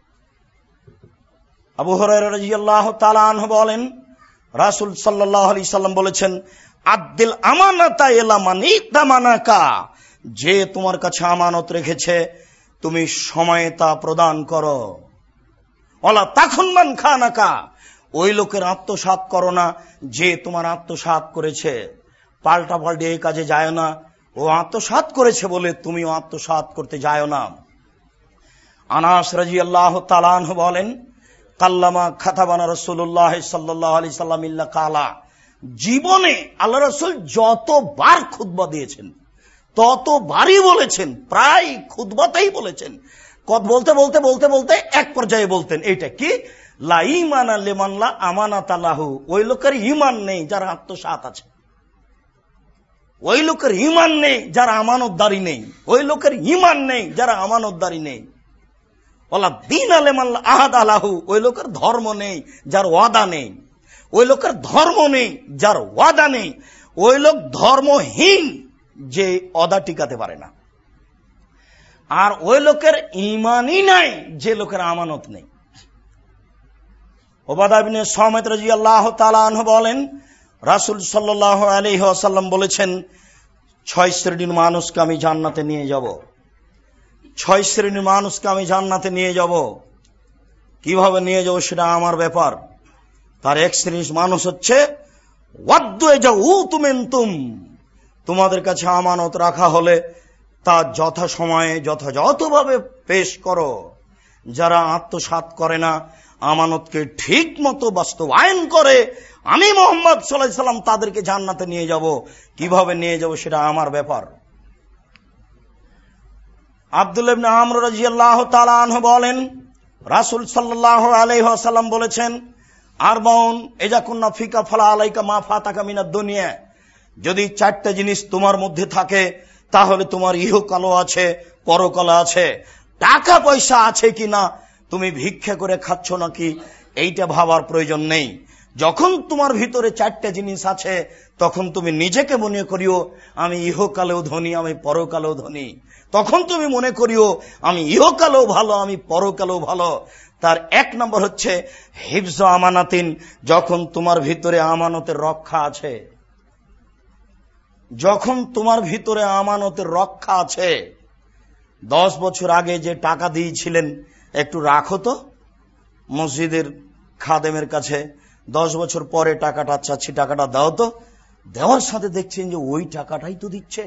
আবু হুরায়রা রাদিয়াল্লাহু তাআলা আনহু বলেন, রাসূল সাল্লাল্লাহু আলাইহি সাল্লাম বলেছেন, আদ্দিল আমানাতা ইলা মান ইতামানাকা, যে তোমার কাছে আমানত রেখেছে তুমি সময়ে তা প্রদান করো। ওয়ালা তাখুন মান খানাকা, ওই লোকের আত্মসাৎ করো না যে তোমার আত্মসাৎ করেছে। পাল্টা পাল্টে এই কাজে যায় না। ও আত্মসাৎ করেছে বলে তুমিও আত্মসাৎ করতে যায় না। আনাস রাদিয়াল্লাহু তাআলা আনহু বলেন, কাল্লামা খাতাবানা রাসূলুল্লাহ সাল্লাল্লাহু আলাইহি সাল্লাম ইল্লা কালা, জীবনে আল্লাহ রাসূল যতবার খুতবা দিয়েছেন ততবারই বলেছেন, প্রায় খুতবাতেই বলেছেন। কত বলতে বলতে বলতে বলতে এক পর্যায়ে বলতেন, এইটা কি, লা ঈমানা লিমান লা আমানাতা লাহু, ওই লোকের ঈমান নেই যার আত্মসাৎ আছে। ওই লোকের ঈমান নেই যারা আমানতদারি নেই। ওই লোকের ঈমান নেই যারা আমানতদারি নেই। ওয়ালা দীন লিমান লা আহাদা লাহু, ওই লোকের ধর্ম নেই যার ওয়াদা নেই। ওই লোকের ধর্ম নেই যার ওয়াদা নেই। ওই লোক ধর্মহীন যে ওয়াদা টিকাতে পারে না। আর ওই লোকের ঈমানই নাই যে লোকের আমানত নেই। উবাদা ইবনে সামিত রাদিয়াল্লাহু তাআলা আনহু বলেন, রাসূল সাল্লাল্লাহু আলাইহি ওয়াসাল্লাম বলেছেন, ছয় শ্রেণীর মানুষকে আমি জান্নাতে নিয়ে যাব। ছয় শ্রেণীর মানুষকে আমি জান্নাতে নিয়ে যাব। কিভাবে নিয়ে যাব সেটা আমার ব্যাপার। তার এক শ্রেণীর মানুষ হচ্ছে ওয়াদ্দু ইজাউতুমিনতুম, তোমাদের কাছে আমানত রাখা হলে তা যথা সময়ে যথাযথভাবে পেশ করো। যারা আত্মসাৎ করে না, আমানতকে ঠিক মতো বাস্তবায়ন করে, আমি মুহাম্মদ সাল্লাল্লাহু আলাইহি সাল্লাম তাদেরকে জান্নাতে নিয়ে যাব। কিভাবে নিয়ে যাব সেটা আমার ব্যাপার। আব্দুল্লাহ ইবনে আমর রাদিয়াল্লাহু তাআলা আনহু বলেন, রাসূল সাল্লাল্লাহু আলাইহি ওয়াসাল্লাম বলেছেন, আরবাউন ইজা কুননা ফিকা ফালা আলাইকা মা ফাতাকা মিনাদ দুনিয়া, যদি চারটা জিনিস তোমার মধ্যে থাকে তাহলে তোমার ইহকালও আছে, পরকালও আছে। টাকা পয়সা আছে কিনা, তুমি ভিক্ষা করে খাচ্ছ নাকি, এইটা ভাবার প্রয়োজন নেই। যখন তোমার ভিতরে চারটা জিনিস আছে তখন তুমি নিজেকে মনে করিও আমি ইহকালেও ধনী, আমি পরকালেও ধনী। তখন তুমি মনে করিও আমি ইহকালেও ভালো, আমি পরকালেও ভালো। তার এক নম্বর হচ্ছে হিফজ আমানাতিন, যখন তোমার ভিতরে আমানতের রক্ষা আছে। যখন তোমার ভিতরে আমানতের রক্ষা আছে, দশ বছর আগে যে টাকা দিয়েছিলেন একটু রাখো তো মসজিদের খাদেমের কাছে, দশ বছর পরে টাকাটা চাচ্ছি টাকাটা দাও তো, দেওয়ার সাথে দেখছেন যে ওই টাকাটাই তো দিচ্ছে।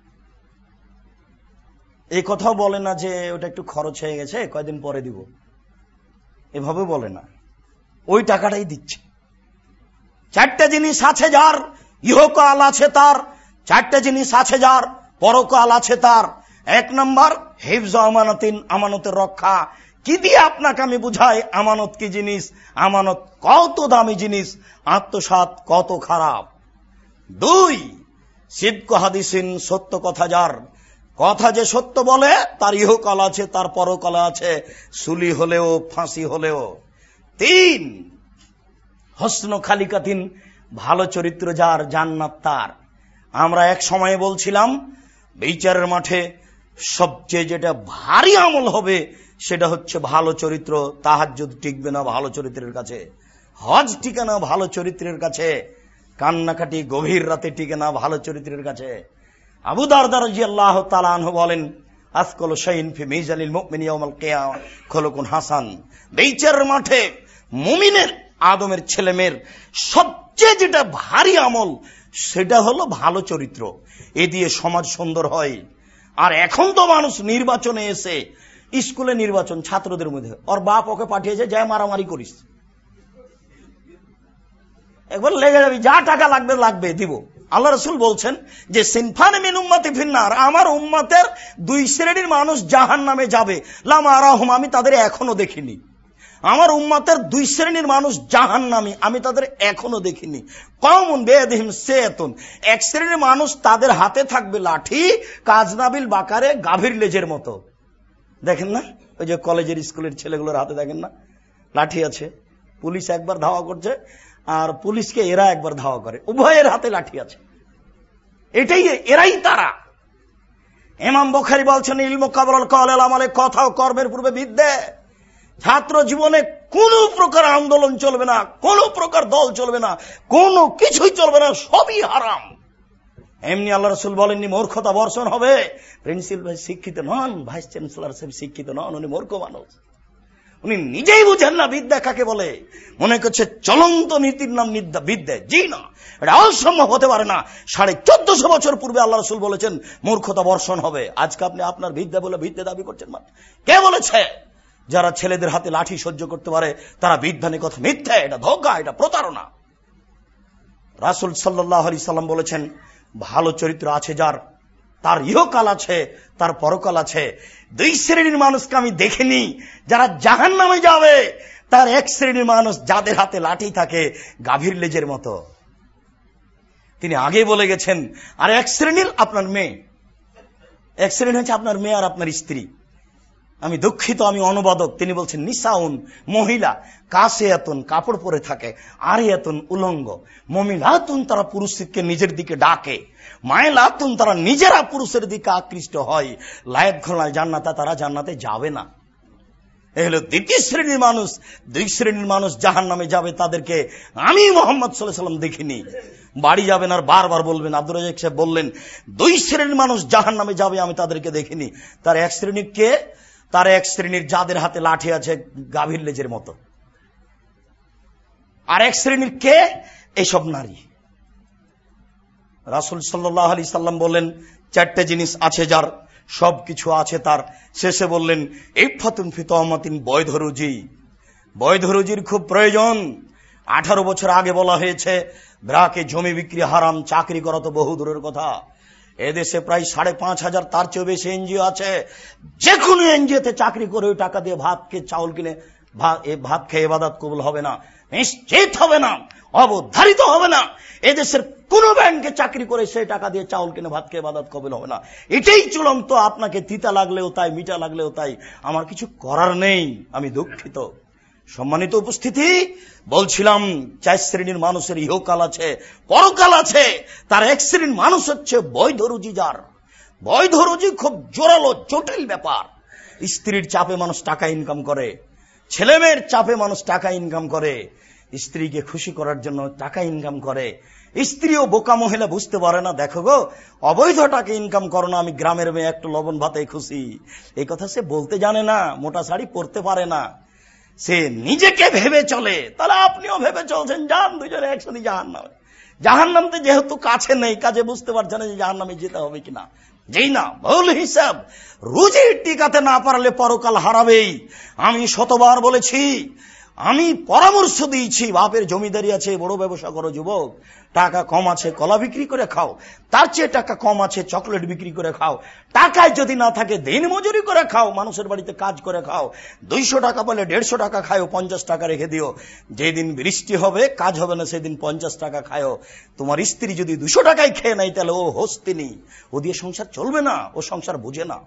এই কথাও বলে না যে ওটা একটু খরচ হয়ে গেছে কয়দিন পরে দিব, এভাবে বলে না, ওই টাকাটাই দিচ্ছে। চারটা জিনিস আছে যার, ইহকাল আছে তার, চারটা জিনিস আছে যার, পরকাল আছে তার। এক নম্বর হিফজ আমানাতিন, আমানতের রক্ষা। কি দিয়ে আপনাকে আমি বুঝাই আমানত কি জিনিস, আমানত কত দামি জিনিস, আত্মসাৎ কত খারাপ। দুই, সিদক হাদিসিন, সত্য কথা যার, কথা যে সত্য বলে তার ইহকাল আছে, তার পরকাল আছে, সুলি হলেও ফাঁসি হলেও। তিন, হসন খালিকাতিন, ভালো চরিত্র যার, জান্নাত তার। আমরা এক সময়ে বলছিলাম বিচারের মাঠে সবচেয়ে যেটা ভারী আমল হবে সেটা হচ্ছে ভালো চরিত্র। তাহাজ্জুদ টিকবে না ভালো চরিত্রের কাছে, হজ টিকে না ভালো চরিত্রের কাছে, কান্নাকাটি গভীর রাতে টিকে না ভালো চরিত্রের কাছে। আবু দারদা রাদিয়াল্লাহু তাআলা আনহু বলেন, আসকালু শাইইন ফি মিজানিল মুমিনি ইয়াউমাল কিয়ামা খুলুকুন হাসান। বিচারের মাঠে মুমিনের, আদমের ছেলেমেয়ের সবচেয়ে যেটা ভারী আমল সেটা হলো ভালো চরিত্র। এ দিয়ে সমাজ সুন্দর হয়। আর এখন তো মানুষ নির্বাচনে এসে, স্কুলে নির্বাচন ছাত্রদের মধ্যে, ওর বাপ ওকে পাঠিয়েছে যায় মারামারি করিস, একবার লেগে যাবি, যা টাকা লাগবে লাগবে দিব। আল্লাহ রাসূল বলছেন যে সিনফান মিন উম্মতি ফিন্নার, আমার উম্মতের দুই শ্রেণীর মানুষ জাহান্নামে যাবে, লাম আরাহুম, আমি তাদের এখনো দেখিনি। আমার উম্মতের দুই শ্রেণীর মানুষ জাহান্নামী, আমি তাদের এখনো দেখিনি। কওমুন বিয়াদিহিম সায়াতুন, এক শ্রেণীর মানুষ তাদের হাতে থাকবে লাঠি, কাজনাবিল বাকারে গাভীর লেজের মতো। দেখেন না ওই যে কলেজের স্কুলের ছেলেগুলোর হাতে দেখেন না লাঠি আছে, পুলিশ একবার ধাওয়া করছে আর পুলিশকে এরা একবার ধাওয়া করে, উভয়ের হাতে লাঠি আছে। এটাই এরাই তারা। ইমাম বুখারী বলছেন ইলমু কাবলাল কওল আল আমালে, কথা ও কর্মের পূর্বে বিদ্যা। ছাত্র জীবনে কোন প্রকার আন্দোলন চলবে না, কোন প্রকার দল চলবে না, কোন কিছুই চলবে না, সবই হারাম। এমনি আল্লাহ রাসূল বলেননি মূর্খতা বর্ষণ হবে। প্রিন্সিপাল শিক্ষিত নন, ভাইস চ্যান্সেলর সাহেব শিক্ষিত নন, উনি মূর্খ মানুষ, উনি নিজেই বুঝেন না বিদ্যা কাকে বলে। মনে করছে চলন্ত নীতির নাম বিদ্যা। জি না, এটা অসম্ভব হতে পারে না। সাড়ে চোদ্দশো বছর পূর্বে আল্লাহ রাসূল বলেছেন মূর্খতা বর্ষণ হবে। আজকে আপনি আপনার বিদ্যা বলে বিদ্যা দাবি করছেন। কে বলেছে? যারা ছেলেদের হাতে লাঠি সহ্য করতে পারে তারা বিদ্যানের কথা মিথ্যা, এটা ধোঁকা, এটা প্রতারণা। রাসূল সাল্লাল্লাহু আলাইহি সাল্লাম বলেছেন ভালো চরিত্র আছে যার, তার ইহকাল আছে, তার পরকাল আছে। দুই শ্রেণীর মানুষকে আমি দেখিনি যারা জাহান্নামে যাবে, তার এক শ্রেণীর মানুষ যাদের হাতে লাঠি থাকে গাভীর লেজের মতো। তিনি আগে বলে গেছেন। আর এক শ্রেণীর আপনার মেয়ে, এক শ্রেণী হচ্ছে আপনার মেয়ে আর আপনার স্ত্রী। আমি দুঃখিত, আমি অনুবাদক। তিনি বলছেন নিসাউন, মহিলা, কাসিয়াতুন, কাপড় পরে থাকে, আরিয়াতুন, উলঙ্গ, মুমিনাতুন, তারা পুরুষকে নিজের দিকে ডাকে, মাইলাতুন, তারা নিজেরা পুরুষের দিকে আকৃষ্ট হয়, লায়াদখুলুল জান্নাতা, তারা জান্নাতে যাবে না। এই হলো দ্বিতীয় শ্রেণীর মানুষ। দুই শ্রেণীর মানুষ জাহান্নামে যাবে, তাদেরকে আমি মুহাম্মদ সাল্লাল্লাহু আলাইহি ওয়াসাল্লাম দেখিনি। বাড়ি যাবেন আর বারবার বলবেন। আব্দুর রাজ্জাক সাহেব বললেন দুই শ্রেণীর মানুষ জাহান্নামে যাবে, আমি তাদেরকে দেখিনি। তার এক শ্রেণীর কে? তার এক শ্রেণীর যাদের হাতে লাঠি আছে গাভীর লেজের মতো। আর এক শ্রেণীর কে? এইসব নারী। রাসূল সাল্লাল্লাহু আলাইহি সাল্লাম বললেন চারটে জিনিস আছে যার, সবকিছু আছে তার। শেষে বললেন ইফাতুন ফি তাওমাতিন, বৈধ রুজি। বৈধ রুজির খুব প্রয়োজন। আঠারো বছর আগে বলা হয়েছে ব্রাকে জমি বিক্রি হারাম, চাকরি করা তো বহু দূরের কথা। এদেশে প্রায় সাড়ে পাঁচ হাজার তার চেয়ে বেশি এনজিও আছে। যে কোনো এনজিওতে চাকরি করে ওই টাকা দিয়ে ভাত খেয়ে চাউল কিনে ভাত খেয়ে ইবাদত কবুল হবে না, নিশ্চিত হবে না, অবধারিত হবে না। এদেশের কোন ব্যাংকে চাকরি করে সেই টাকা দিয়ে চাউল কিনে ভাত খেয়ে ইবাদত কবুল হবে না। এটাই চূড়ান্ত। আপনাকে তিতা লাগলেও তাই, মিঠা লাগলেও তাই, আমার কিছু করার নেই, আমি দুঃখিত। সম্মানিত উপস্থিতি, বলছিলাম চার শ্রেণীর মানুষের ইহকাল আছে, পরকাল আছে। তার এক শ্রেণীর মানুষ হচ্ছে বৈধ রুজি যার। বৈধ রুজি খুব জোরালো জটিল ব্যাপার। স্ত্রীর চাপে মানুষ টাকা ইনকাম করে, ছেলে মেয়ের চাপে মানুষ টাকা ইনকাম করে, স্ত্রীকে খুশি করার জন্য টাকা ইনকাম করে। স্ত্রীও বোকা মহিলা, বুঝতে পারে না, দেখো গো অবৈধ টাকা ইনকাম করো না, আমি গ্রামের মেয়ে একটু লবণ ভাতে খুশি। এই কথা সে বলতে জানে না, মোটা শাড়ি পরতে পারে না, সে নিজেকে ভেবে চলে। তাহলে আপনিও ভেবে চলছেন যান দুজনে একসাথে জাহান্নামে। জাহান্নামতে যেহেতু কাছে নেই, কাজে বুঝতে পারছে না যে জাহান্নামে যেতে হবে কিনা। যেই না ভুল হিসাব, রুজি টিকাতে না পারলে পরকাল হারাবেই। আমি শতবার বলেছি, আমি পরামর্শ দিয়েছি, বাপের জমিদারি আছে, বড় ব্যবসা করো যুবক, টাকা কম আছে কলা বিক্রি করে খাও, তার চেয়ে টাকা কম আছে চকলেট বিক্রি করে খাও, টাকায় যদি না থাকে দিন মজুরি করে খাও, মানুষের বাড়িতে কাজ করে খাও, দুইশো টাকা বলে দেড়শো টাকা খাও, পঞ্চাশ টাকা রেখে দিও, যেদিন বৃষ্টি হবে কাজ হবে না সেদিন পঞ্চাশ টাকা খাও। তোমার স্ত্রী যদি দুশো টাকায় খেয়ে নেয় তাহলে ও হস্তিনি, ও দিয়ে সংসার চলবে না, ও সংসার বুঝে না।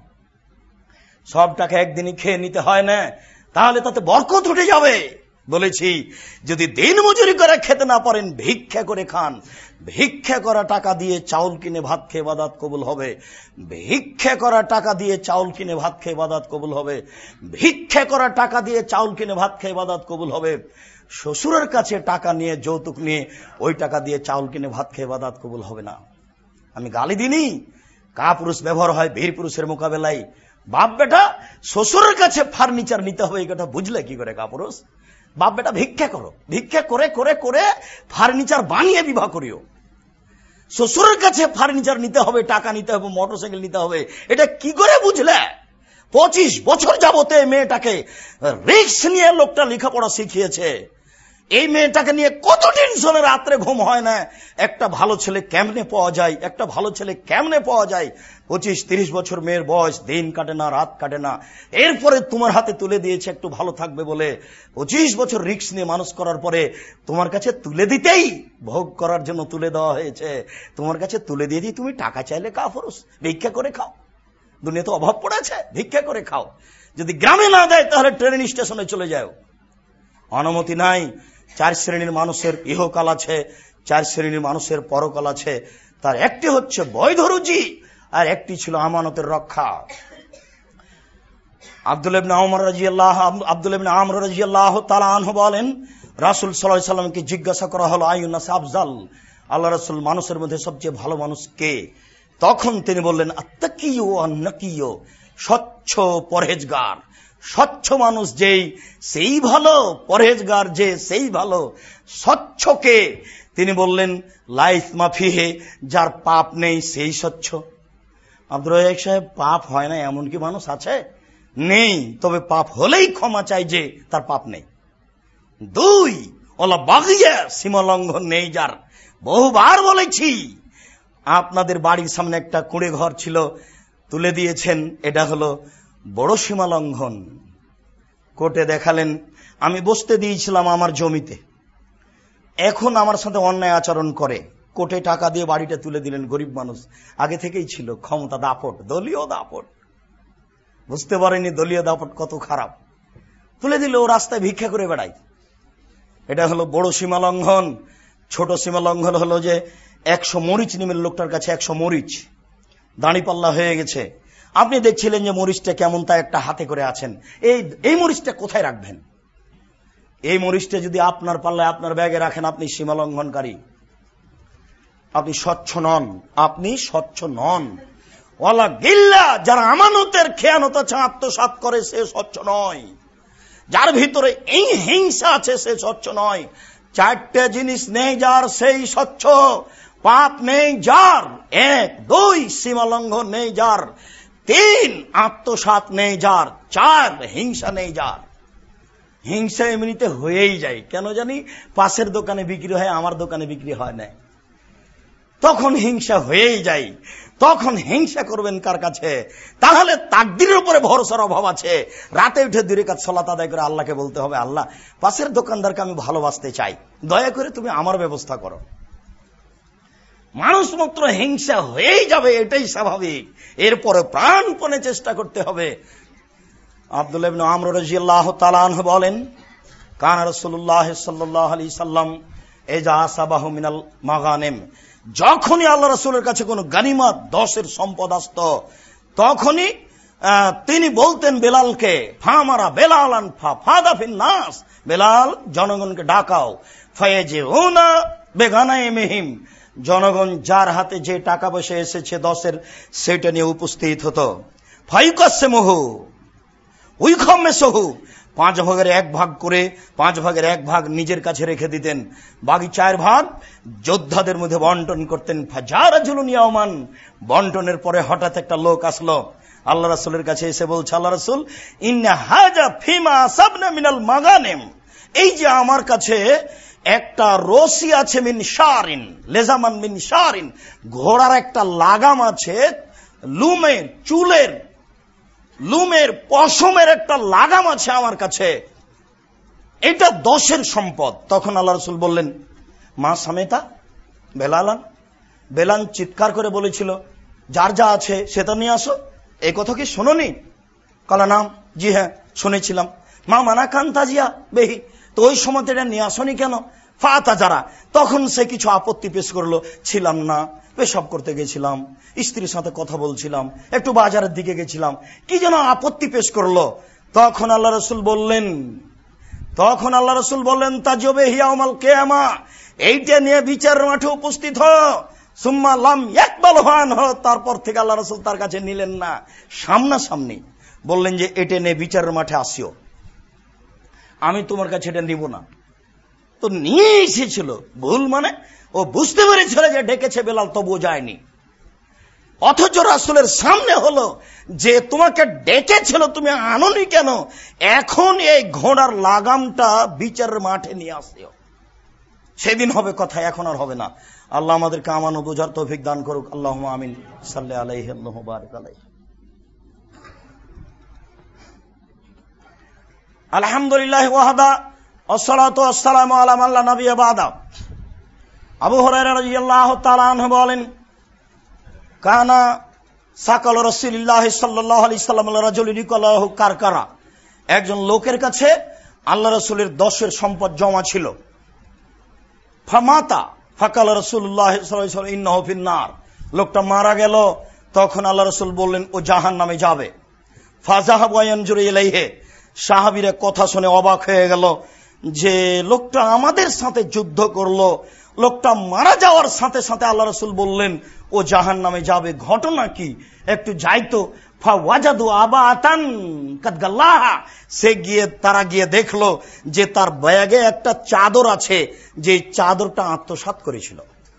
সব টাকা একদিনই খেয়ে নিতে হয় না, তাহলে তাতে বরকত উঠে যাবে। বলেছি যদি দিন মজুরি করে খেতে না পারেন ভিক্ষা করে খান। ভিক্ষা করা টাকা দিয়ে চাউল কিনে ভাত খেয়ে ইবাদত কবুল হবে। ভিক্ষা করা টাকা দিয়ে চাউল কিনে ভাত খেয়ে ইবাদত কবুল হবে। ভিক্ষা করা টাকা দিয়ে চাউল কিনে ভাত খেয়ে ইবাদত কবুল হবে। শ্বশুরের কাছে টাকা নিয়ে, যৌতুক নিয়ে, ওই টাকা দিয়ে চাউল কিনে ভাত খেয়ে ইবাদত কবুল হবে না। আমি গালি দিনি, কা পুরুষ ব্যবহার হয় বীর পুরুষের মোকাবেলায়। বাপ বেটা শ্বশুরের কাছে ফার্নিচার নিতে হবে এই কথা বুঝলে কি করে কা পুরুষ? বাপ বেটা ভিক্ষা করো, ভিক্ষা করে করে করে ফার্নিচার বানিয়ে বিবাহ করিও। শ্বশুরের কাছে ফার্নিচার নিতে হবে, টাকা নিতে হবে, মোটরসাইকেল নিতে হবে, এটা কি করে বুঝলে? পঁচিশ বছর যাবতে মেয়েটাকে রিস্ক নিয়ে লোকটা লেখাপড়া শিখিয়েছে। এই মেয়েটাকে নিয়ে কত টেনশনে রাত্রে ঘুম হয় না। একটা ভালো ছেলে কেমনে পাওয়া যায়, একটা ভালো ছেলে কেমনে পাওয়া যায়। পঁচিশ তিরিশ বছর মেয়ের বয়স, দিন কাটে না, রাত কাটে না। এরপরে তোমার হাতে তুলে দিয়েছে একটু ভালো থাকবে বলে। পঁচিশ বছর রিস্ক নিয়ে মানুষ করার পরে তোমার কাছে তুলে দিতেই, ভোগ করার জন্য তুলে দেওয়া হয়েছে, তোমার কাছে তুলে দিয়ে দিয়ে তুমি টাকা চাইলে কা পুরুষ? ভিক্ষা করে খাও, দুনিয়া তো অভাব পড়েছে, ভিক্ষা করে খাও। যদি গ্রামে না দেয় তাহলে ট্রেন স্টেশনে চলে যাও। অনুমতি নাই। চার শ্রেণীর মানুষের ইহকাল আছে, চার শ্রেণীর মানুষের পরকাল আছে। তার একটি হচ্ছে বৈধ রুজি, আর একটি ছিল আমানতের রক্ষা। আব্দুল ইবনে ওমর রাদিয়াল্লাহু আব্দুল ইবনে আমর রাদিয়াল্লাহু তাআলা আনহু বলেন, রাসূল সাল্লাল্লাহু আলাইহি সাল্লামকে জিজ্ঞাসা করা হলো, আইয়ুন-নাস আফজাল, আল্লাহ রাসূল মানুষের মধ্যে সবচেয়ে ভালো মানুষ কে? তখন তিনি বললেন, আত্তাকিয়ু ওয়ান-নাকিয়ু, স্বচ্ছ পরহেজগার। স্বচ্ছ মানুষ যেই সেই ভালো, পরহেজগার যে সেই ভালো। স্বচ্ছকে তিনি বললেন লাইস মাফিহে, যার পাপ নেই সেই স্বচ্ছ। আব্দুর রাজ্জাক সাহেব, পাপ হয় না এমন কি মানুষ আছে? নেই, তবে পাপ হলেই ক্ষমা চাই যে তার পাপ নেই। দুই, ওলা বাগিয়া, সীমা লঙ্ঘন নেই যার। বহুবার বলেছি, আপনাদের বাড়ির সামনে একটা কুঁড়ে ঘর ছিল, তুলে দিয়েছেন, এটা হলো বড় সীমা লঙ্ঘন। কোর্টে দেখালেন, আমি বসতে দিয়েছিলাম আমার জমিতে, এখন আমার সাথে অন্যায় আচরণ করে, কোর্টে টাকা দিয়ে বাড়িটা তুলে দিলেন। গরিব মানুষ, আগে থেকেই ছিল ক্ষমতা দাপট, দলীয় দাপট, বুঝতে পারেনি দলীয় দাপট কত খারাপ, তুলে দিল। ও রাস্তায় ভিক্ষা করে বেড়ায়, এটা হলো বড় সীমা লঙ্ঘন। ছোট সীমা লঙ্ঘন হলো যে একশো মরিচ নিমের লোকটার কাছে একশো মরিচ, দাঁড়িপাল্লা হয়ে গেছে, আপনি দেখছিলেন যে মরিচটা কেমন, তা একটা হাতে করে আছেন, এই এই মরিচটা কোথায় রাখবেন? এই মরিচটা যদি আপনার পাল্লায় আপনার ব্যাগে রাখেন, আপনি সীমা লঙ্ঘনকারী, আপনি স্বচ্ছ নন, আপনি স্বচ্ছ নন। ওয়ালা গিল্লা, যারা আমানতের খেয়ানত আছে, আত্মসাৎ করে, সে স্বচ্ছ নয়। যার ভিতরে এই হিংসা আছে সে স্বচ্ছ নয়। চারটে জিনিস নেই যার, সেই স্বচ্ছ। পাপ নেই যার, এক। দুই, সীমা লঙ্ঘন নেই যার। তিন, আত্মসাৎ নেই যার। চার, হিংসা নেই যার। হিংসা এমনিতে হয়েই যায়, কেন জানি পাশের দোকানে বিক্রি হয়, আমার দোকানে বিক্রি হয় না, তখন হিংসা হয়েই যায়। তখন হিংসা করবেন কার কাছে? তাহলে তাকদীরের উপরে ভরসার অভাব আছে। রাতে উঠে দুই রাকাত সালাত আদায় করে আল্লাহকে বলতে হবে, আল্লাহ পাশের দোকানদারকে আমি ভালোবাসতে চাই, দয়া করে তুমি আমার ব্যবস্থা করো। মানুষ মাত্র হিংসা হয়েই যাবে, এটাই স্বাভাবিক। এরপরে প্রাণপণে চেষ্টা করতে হবে। আব্দুল্লাহ ইবনে আমর রাদিয়াল্লাহু তাআলা আনহু বলেন, কান রাসূলুল্লাহ সাল্লাল্লাহু আলাইহি সাল্লাম এজা আসাবাহু মিনাল মাগানিম, যখনই আল্লাহ রাসূলের কাছে কোনো গানিমত দশের সম্পদ আসত তখনই তিনি বলতেন বেলালকে, ফামারা বেলালান ফাদা ফিন নাস, বেলাল জনগণকে ডাকাও, ফায়াজিউনা বেগানাইমিহিম, জনগণ যার হাতে যে টাকা পয়সা এসেছে দশের সেটা নিয়ে উপস্থিত হতো। ফায়ুকাসসিমুহু উইখামেসহু, পাঁচ ভাগের এক ভাগ করে পাঁচ ভাগের এক ভাগ নিজের কাছে রেখে দিতেন, বাকি চার ভাগ যোদ্ধাদের মধ্যে বন্টন করতেন। ফাজারাজুলুন ইয়াওমান, বন্টনের পরে হঠাৎ একটা লোক আসলো আল্লাহ রাসূলের কাছে এসে বলছে, আল্লাহ রাসূল ইন্না হাজা ফিমা আসাবনা মিনাল মাগানিম, এই যে আমার কাছে একটা রশি আছে মিন শারিন, লেজামান মিন শারিন, ঘোড়ার একটা লাগাম আছে, লুমের চুলের লুমের পশমের একটা লাগাম আছে আমার কাছে, এটা দশের সম্পদ। তখন আল্লাহ রাসূল বললেন, মা সামেতা বেলালান, বেলাল চিৎকার করে বলেছিল, যার যা আছে সেটা নিয়ে আসো, এই কথা কি শোনোনি? কালা নাম, জি হ্যাঁ শুনেছিলাম। মা মানা কান তাজিয়া বেহি, তো ওই সময় এটা নিয়ে আসনি কেন? ফাতা যারা, তখন সে কিছু আপত্তি পেশ করলো, ছিলাম না, পেশাব করতে গেছিলাম, স্ত্রীর সাথে কথা বলছিলাম, একটু বাজারের দিকে গেছিলাম, কি যেন আপত্তি পেশ করলো। তখন আল্লাহ রাসূল বললেন তখন আল্লাহ রাসূল বললেন তাজবে হিয়াউমাল কিয়ামা, এইটা নিয়ে বিচার মাঠে উপস্থিত হ। সুম্মা লাম ইয়াকবাল হান, তারপর থেকে আল্লাহ রাসূল তার কাছে নিলেন না, সামনাসামনি বললেন যে এটা নিয়ে বিচারের মাঠে আসিও, আমি তোমার কাছে এটা নিব না। তো নিয়ে এসেছিল, ভুল মানে ও বুঝতে পেরেছিল যে ডেকেছে বেলাল, তবুও যায়নি। অথচ রাসূলের সামনে হলো যে তোমাকে ডেকেছিল, তুমি আনোনি কেন? এখন এই ঘোড়ার লাগামটা বিচারের মাঠে নিয়ে আসিও, সেদিন হবে কথা, এখন আর হবে না। আল্লাহ আমাদেরকে আমানো বোঝার তৌফিক দান করুক। আল্লাহুম্মা আমিন। সাল্লি আলাইহি আল্লাহু বারিক আলাইহি। আলহামদুলিল্লাহ ওয়াহদা ওয়াসসালাতু ওয়াসসালামু আলা মান লা নাবিয়্যা বা'দা। আবু হুরায়রা রাদিয়াল্লাহু তাআলা আনহু বলেন, কানা সাকাল রাসূলুল্লাহ সাল্লাল্লাহু আলাইহি সাল্লাম রাজুলিন ইয়াকুলু কারকারা, একজন লোকের কাছে আল্লাহ রাসূলের দশের সম্পদ জমা ছিল। ফামাতা ফাকাল রাসূলুল্লাহ সাল্লাল্লাহু আলাইহি ওয়াসাল্লাম ইন্নাহু ফিন নার, লোকটা মারা গেল। তখন আল্লাহ রাসূল বললেন ও জাহান্নামে যাবে। ফাযাহাবু ইয়ানজুরু ইলাইহি, সাহাবীরা কথা শুনে অবাক হয়ে গেল যে লোকটা আমাদের সাথে যুদ্ধ করলো, লোকটা মারা যাওয়ার সাথে সাথে আল্লাহ রাসূল বললেন ও জাহান্নামে যাবে, ঘটনা কি? একটু যাইতো। ফাওয়াজাদু আবাতান কাদ গাল্লাহা, সে গিয়ে তারা গিয়ে দেখলো যে তার ব্যাগে একটা চাদর আছে, যে চাদরটা আত্মসাৎ করেছিল।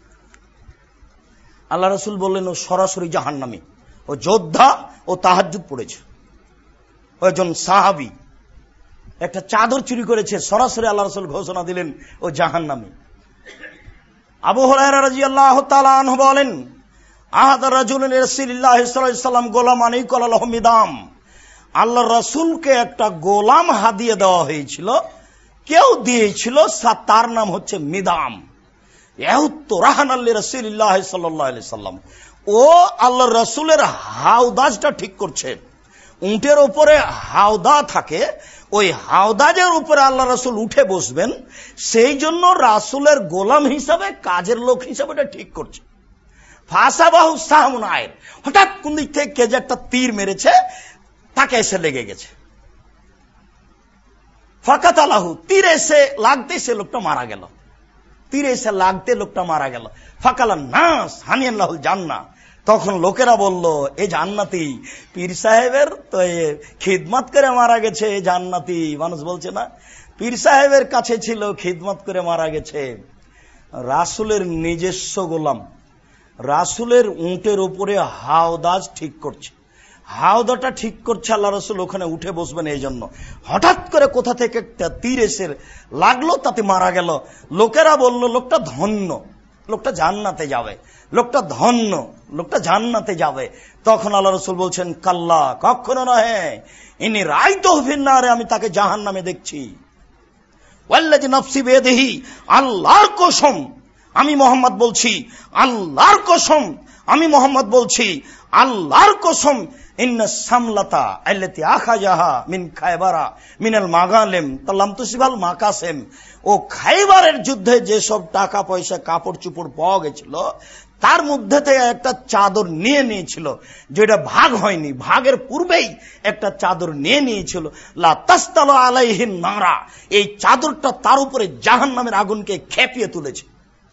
আল্লাহ রাসূল বললেন ও সরাসরি জাহান্নামী, ও যোদ্ধা, ও তাহাজ্জুদ পড়েছে। ওইজন সাহাবী একটা চাদর চুরি করেছে, সরাসরি আল্লাহ রাসূল ঘোষণা দিলেন ও জাহান্নামী। আবু হুরায়রা রাদিয়াল্লাহু তাআলা আনহু বলেন, আহাদা রাজুলুন রাসূলুল্লাহ সাল্লাল্লাহু আলাইহি ওয়াসাল্লাম গোলামানি কলালাহু মিদাম, আল্লাহর রাসূলকে একটা গোলাম হাদিয়া দেওয়া হয়েছিল, কেউ দিয়েছিল, তার নাম হচ্ছে মিদাম। ইয়াহুত্তু রাহানাল লিরাসূলিল্লাহ সাল্লাল্লাহু আলাইহি ওয়াসাল্লাম, ও আল্লাহর রাসূলের হাওদাজটা ঠিক করছে। উটের উপরে হাওদা থাকে, ওই হাওদাজের উপরে আল্লাহ রাসূল উঠে বসবেন, সেই জন্য রাসূলের গোলাম হিসাবে, কাজের লোক হিসাবে এটা ঠিক করছে। ফাসাবাহু সাহমুন আয়ের, হঠাৎ কোন দিক থেকে কে যে একটা তীর মেরেছে, তাকে এসে লেগে গেছে। ফাকাতালাহু, তীর এসে লাগতে সে লোকটা মারা গেল, তীর এসে লাগতে লোকটা মারা গেল। ফাকালান নাস হানিয়াল্লাহুল জান্নাহ, তখন লোকেরা বলল এ জান্নাতি, পীর সাহেবের তো খিদমত করে মারা গেছে, জান্নাতি। মানুষ বলছে না, পীর সাহেবের কাছে ছিল, খিদমত করে মারা গেছে। রাসূলের নিজস্ব গোলাম রাসূলের উটের উপরে হাওদাজ ঠিক করছে, হাওদাটা ঠিক করছে, আল্লাহ রাসূল ওখানে উঠে বসবেন। এই জন্য হঠাৎ করে কোথা থেকে একটা তীর এসে লাগলো, তাতে মারা গেল। লোকেরা বলল লোকটা ধন্য, লোকটা জান্নাতে যাবে, লোকটা ধন্য, লোকটা জান্নাতে যাবে। তখন আল্লাহ রাসূল বলছেন কাল্লা, কখনো নহে, ইনি রাইতুহু ফিন নারে, আমি তাকে জাহান্নামে দেখছি। ওয়াল্লাযী নাফসি বিয়াদিহি, আল্লাহর কসম, আমি মোহাম্মদ বলছি, আল্লাহর কসম, আমি মোহাম্মদ বলছি, আল্লাহর কসম, ইন্না সামলাতা আল্লাতী আখাযাহা মিন খায়বারা মিনাল মাগালিম তাল্লাম তুসিবাল মাকাসিম। ও খায়বারের যুদ্ধে যেসব টাকা পয়সা কাপড় চুপড় পাওয়া গেছিল তার মধ্যে থেকে একটা চাদর নিয়ে নিয়েছিল, যেটা ভাগ হয়নি, ভাগের পূর্বেই একটা চাদর নিয়ে নিয়েছিল। লা তাস্তালু আলাইহিন নারা, এই চাদরটা তার উপরে জাহান্নামের আগুনকে খেপিয়ে তুলেছে।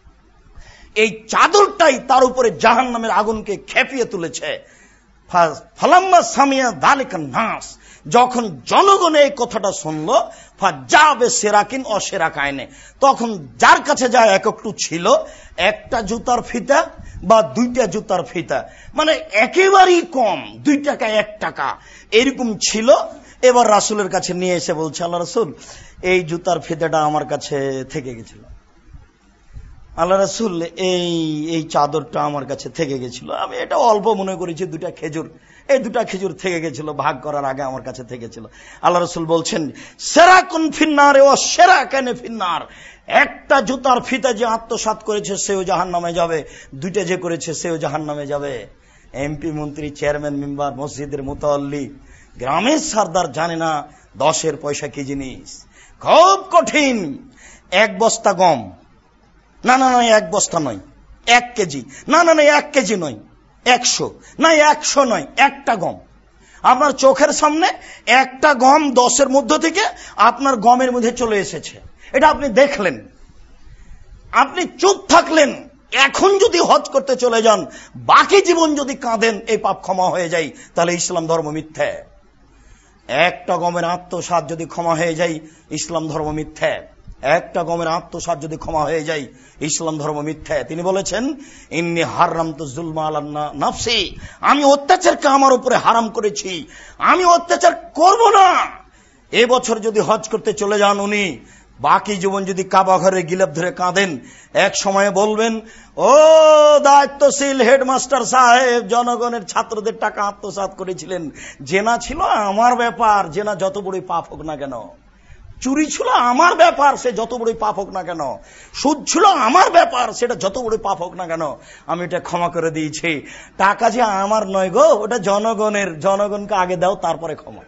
এই চাদরটাই তার উপরে জাহান্নামের আগুনকে খেপিয়ে তুলেছে। ফালাম্মা সামিয়া যালিকা নাস, যখন জনগণ এই কথাটা শুনলো, ফাজাবে সেরাকিন অসেরাকায়নে, তখন যার কাছে যা এক একটু ছিল, একটা জুতার ফিতা বা দুইটা জুতার ফিতা, মানে একেবারেই কম, দুই টাকা এক টাকা এরকম ছিল। এবার রাসূলের কাছে নিয়ে এসে বলছে, আল্লাহ রাসূল, এই জুতার ফিতাটা আমার কাছে থেকে গেছিল। আল্লাহ রাসূল, এই এই চাদরটা আমার কাছে থেকে গেছিল, আমি এটা অল্প মনে করেছি, দুটা খেজুর, এই দুটা খেজুর থেকে গেছিল, ভাগ করার আগে আমার কাছে থেকে গেছিল। আল্লাহ রাসূল বলছেন, সেরাকুন ফিন্নার ও সেরাকানে ফিন্নার, একটা জুতার ফিতা যে আত্মসাৎ করেছে সেও জাহান্নামে যাবে, দুইটা যে করেছে সেও জাহান্নামে যাবে। এমপি, মন্ত্রী, চেয়ারম্যান, মেম্বার, মসজিদের মুতাল্লি, গ্রামের সরদার জানে না দশের পয়সা কি জিনিস। খুব কঠিন। এক বস্তা গম, না না নয় এক বস্তা নয়, এক কেজি, না না নয় এক কেজি নয়, একশো না, একশো নয়, একটা গম আপনার চোখের সামনে, একটা গম দশের মধ্য থেকে আপনার গমের মধ্যে চলে এসেছে, এটা আপনি দেখলেন, আপনি চুপ থাকলেন। এখন যদি হজ করতে চলে যান, বাকি জীবন যদি কাঁদেন এই পাপ ক্ষমা হয়ে যায়, তাহলে ইসলাম ধর্ম মিথ্যা। একটা গমের আত্মসাৎ যদি ক্ষমা হয়ে যায়, ইসলাম ধর্ম মিথ্যা। একটা গমের আত্মসাৎ যদি ক্ষমা হয়ে যায়, ইসলাম ধর্ম মিথ্যা। তিনি বলেছেন, ইন্নী হারামতু যুলমা আলা নাফসি, আমি অত্যাচারকে আমার উপরে হারাম করেছি, আমি অত্যাচার করব না। এবছর যদি হজ করতে চলে যান উনি, বাকি জীবন যদি কাবা ঘরে গিলাপ ধরে কাঁদেন, এক সময়ে বলবেন, ও দায়িত্বশীল হেডমাস্টার সাহেব, জনগণের ছাত্রদের টাকা আত্মসাৎ করেছিলেন, জেনা ছিল আমার ব্যাপার, জেনা যত বড়ই পাপ হোক না কেন, চুরি ছিল আমার ব্যাপার, সে যত বড়ই পাপ হোক না কেন, সুদ ছিল আমার ব্যাপার, সেটা যত বড়ই পাপ হোক না কেন, আমি এটা ক্ষমা করে দিয়েছি। টাকা যে আমার নয় গো, ওটা জনগণের, জনগণকে আগে দাও তারপরে ক্ষমা।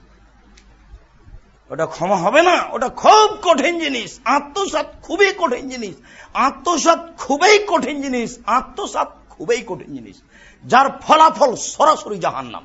ওটা ক্ষমা হবে না, ওটা খুব কঠিন জিনিস। আত্মসাৎ খুবই কঠিন জিনিস, আত্মসাৎ খুবই কঠিন জিনিস, আত্মসাৎ খুবই কঠিন জিনিস, যার ফলাফল সরাসরি জাহান্নাম।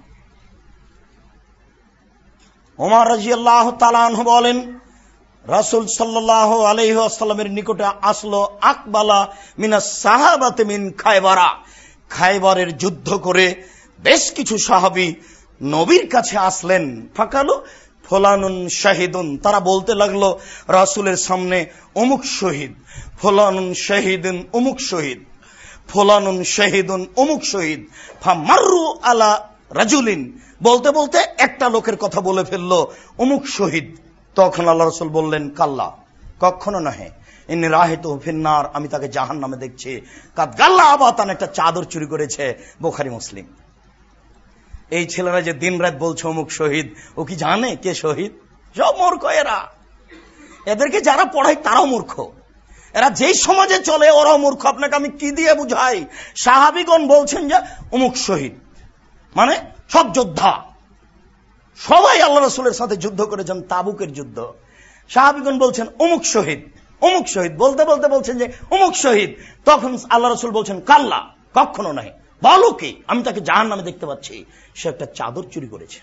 ওমর রাদিয়াল্লাহু তাআলা আনহু বলেন, রাসূল সাল্লাল্লাহু আলাইহি ওয়াসাল্লামের নিকটে আসলো আকবালা মিনাস সাহাবাতে মিন খায়বারা, খায়বারের যুদ্ধ করে বেশ কিছু সাহাবী নবীর কাছে আসলেন। ফাকালু ফলানুন শাহিদুন, তারা বলতে লাগলো রাসূলের সামনে, অমুক শহীদ, ফলানুন শাহিদুন অমুক শহীদ, ফলানুন শাহিদুন অমুক শহীদ। ফামাররু আলা রাজুলিন, বলতে বলতে একটা লোকের কথা বলে ফেললো, অমুক শহীদ। তখন আল্লাহ রাসূল বললেন, কাল্লা, কখনো নহে, ইন্নী রাআইতু ফিন্নার, আমি তাকে জাহান্নামে দেখছি। কাদ গাল্লা আবাতান, একটা চাদর চুরি করেছে। বুখারী মুসলিম। এই ছেলেরা যে দিন রাত বলছে অমুক শহীদ, ও কি জানে কে শহীদ? সব মূর্খ এরা, এদেরকে যারা পড়ায় তারাও মূর্খ, এরা যেই সমাজে চলে ওরাও মূর্খ। আপনাকে আমি কি দিয়ে বুঝাই? সাহাবীগণ বলছেন যে অমুক শহীদ, মানে সব যোদ্ধা, সবাই আল্লাহ রাসূলের সাথে যুদ্ধ করেছেন, তাবুকের যুদ্ধ। সাহাবীগণ বলছেন অমুক শহীদ, অমুক শহীদ, বলতে বলতে বলছেন যে অমুক শহীদ। তখন আল্লাহ রাসূল বলছেন, কাল্লা, কখনো নাই, বলো কি, আমি তাকে জাহান্নামে দেখতে পাচ্ছি, সে একটা চাদর চুরি করেছে।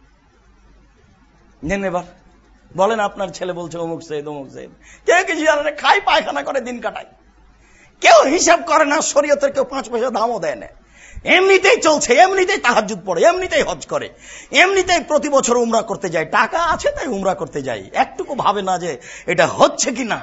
নেন এবার বলেন, আপনার ছেলে বলছে অমুক শহীদ অমুক শহীদ, কেউ কিছু জানে না, খাই পায়খানা করে দিন কাটায়, কেউ হিসাব করে না, শরীয়তের কেউ পাঁচ পয়সা দামও দেয় না, এমনিতেই চলছে, এমনিতেই তাহাজ্জুদ পড়ে, এমনিতেই হজ করে, এমনিতেই প্রতি বছর উমরা করতে যায়, টাকা আছে তাই উমরা করতে যায়, একটুকু ভাবে না যে এটা হচ্ছে কিনা।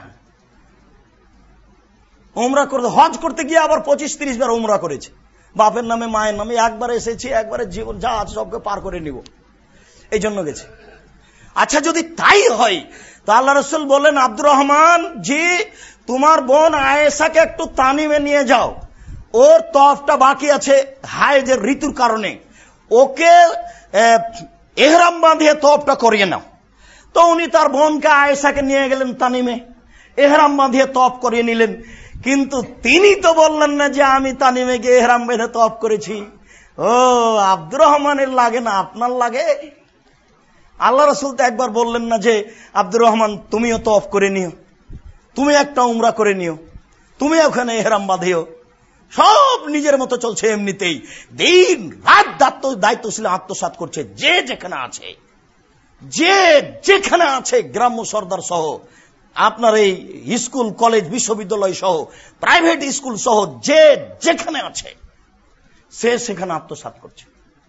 উমরা করতে, হজ করতে গিয়ে আবার পঁচিশ তিরিশ বার উমরা করেছে, বাপের নামে মায়ের নামে, একবার এসেছি, একবারে জীবন যা আছে সবকে পার করে নিব, এই জন্য গেছে। আচ্ছা যদি তাই হয়, তা আল্লাহ রাসূল বললেন, আব্দুর রহমান জি, তোমার বোন আয়েশাকে একটু তানিমে নিয়ে যাও, ওর তওয়াফটা বাকি আছে হায়েজের ঋতুর কারণে, ওকে ইহরাম বাঁধিয়ে তওয়াফটা করিয়ে নাও। তো উনি তার বোনকে আয়েশাকে নিয়ে গেলেন তানিমে, ইহরাম বাঁধিয়ে তওয়াফ করিয়ে নিলেন। কিন্তু তিনি তো বললেন না যে আমি তানিমে গিয়ে ইহরাম বেঁধে তওয়াফ করেছি, ও আব্দুর রহমানের লাগে না, আপনার লাগে? আল্লাহ রাসূল তো একবার বললেন না যে আব্দুর রহমান তুমিও তওয়াফ করে নিও, তুমি একটা উমরা করে নিও, তুমি ওখানে ইহরাম বাঁধিও। সব নিজের মতো চলছে এমনিতেই, দিন রাত দায়িত্ব দায়িত্ব ছিল আত্মসাৎ করছে যে যেখানে আছে, যে যেখানে আছে, গ্রাম্য সর্দার সহ, আপনার এই স্কুল কলেজ বিশ্ববিদ্যালয় সহ, প্রাইভেট স্কুল সহ, যে যেখানে আছে সে সেখানে আত্মসাৎ করছে।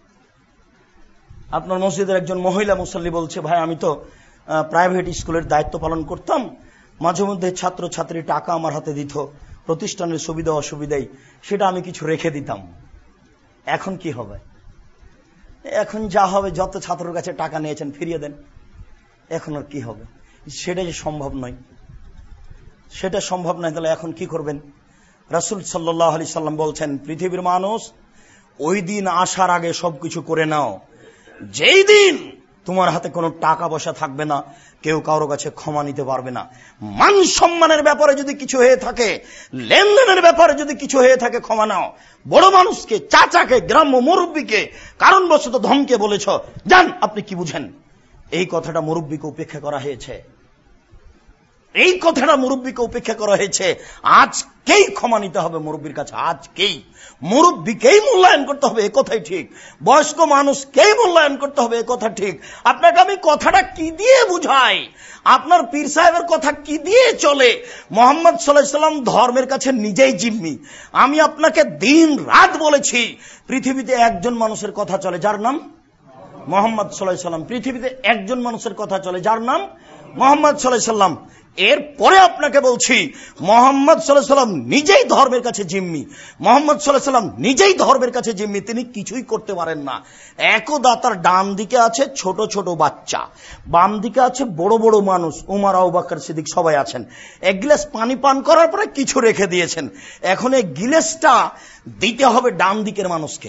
আপনার মসজিদের একজন মহিলা মুসল্লি বলছে, ভাই আমি তো প্রাইভেট স্কুলের দায়িত্ব পালন করতাম, মাঝে মধ্যে ছাত্র ছাত্রী টাকা আমার হাতে দিত, প্রতিষ্ঠানের সুবিধা অসুবিধাই, সেটা আমি কিছু রেখে দিতাম। এখন কি হবে? এখন যা হবে, যত ছাত্রের কাছে টাকা নিয়েছেন ফিরিয়ে দেন, এখন আর কি হবে? সেটা যে সম্ভব নয়, সেটা সম্ভব নয়, তাহলে এখন কি করবেন? রাসূল সাল্লাল্লাহু আলাইহি সাল্লাম বলছেন, পৃথিবীর মানুষ ওই দিন আসার আগে সবকিছু করে নাও, যেই দিন তোমার হাতে কোনো টাকা পয়সা থাকবে না, কেউ কারো কাছে ক্ষমা নিতে পারবে না। মান সম্মানের ব্যাপারে যদি কিছু হয়ে থাকে, লেনদেনের ব্যাপারে যদি কিছু হয়ে থাকে, ক্ষমা নাও। বড় মানুষকে, চাচাকে, গ্রাম্য মুরব্বীকে কারণবশত ধমকে বলেছ, জান আপনি কি বুঝেন, এই কথাটা মুরব্বীকে উপেক্ষা করা হয়েছে, এই কথাটা মুরব্বীকে উপেক্ষা করা হয়েছে। আজকেই ক্ষমা নিতে হবে মুরব্বীর কাছে, আজকেই মুরব্বীকেই মূল্যায়ন করতে হবে, এ কথাই ঠিক। বয়স্ক মানুষকেই মূল্যায়ন করতে হবে, এ কথা ঠিক। আপনাকে আমি কথাটা কি দিয়ে বুঝাই, আপনার পীর সাহেবের কথা কি দিয়ে চলে? মুহাম্মদ সাল্লাল্লাহু আলাইহি সাল্লাম ধর্মের কাছে নিজেই জিম্মি। আমি আপনাকে দিন রাত বলেছি, পৃথিবীতে একজন মানুষের কথা চলে যার নাম মুহাম্মদ সাল্লাল্লাহু আলাইহি সাল্লাম। পৃথিবীতে একজন মানুষের কথা চলে যার নাম মুহাম্মদ সাল্লাল্লাহু আলাইহি সাল্লাম। এরপরে আপনাকে বলছি, মুহাম্মদ সাল্লাল্লাহু আলাইহি সাল্লাম নিজেই ধর্মের কাছে জিম্মি, মুহাম্মদ সাল্লাল্লাহু আলাইহি সাল্লাম নিজেই ধর্মের কাছে জিম্মি, তিনি কিছুই করতে পারেন না। একদা তার ডান দিকে আছে ছোট ছোট বাচ্চা, বাম দিকে আছে বড় বড় মানুষ, উমর, আবু বকর, সিদ্দিক সবাই আছেন। এক গ্লাস পানি পান করার পরে কিছু রেখে দিয়েছেন, এখন এই গিলাসটা দিতে হবে ডান দিকের মানুষকে।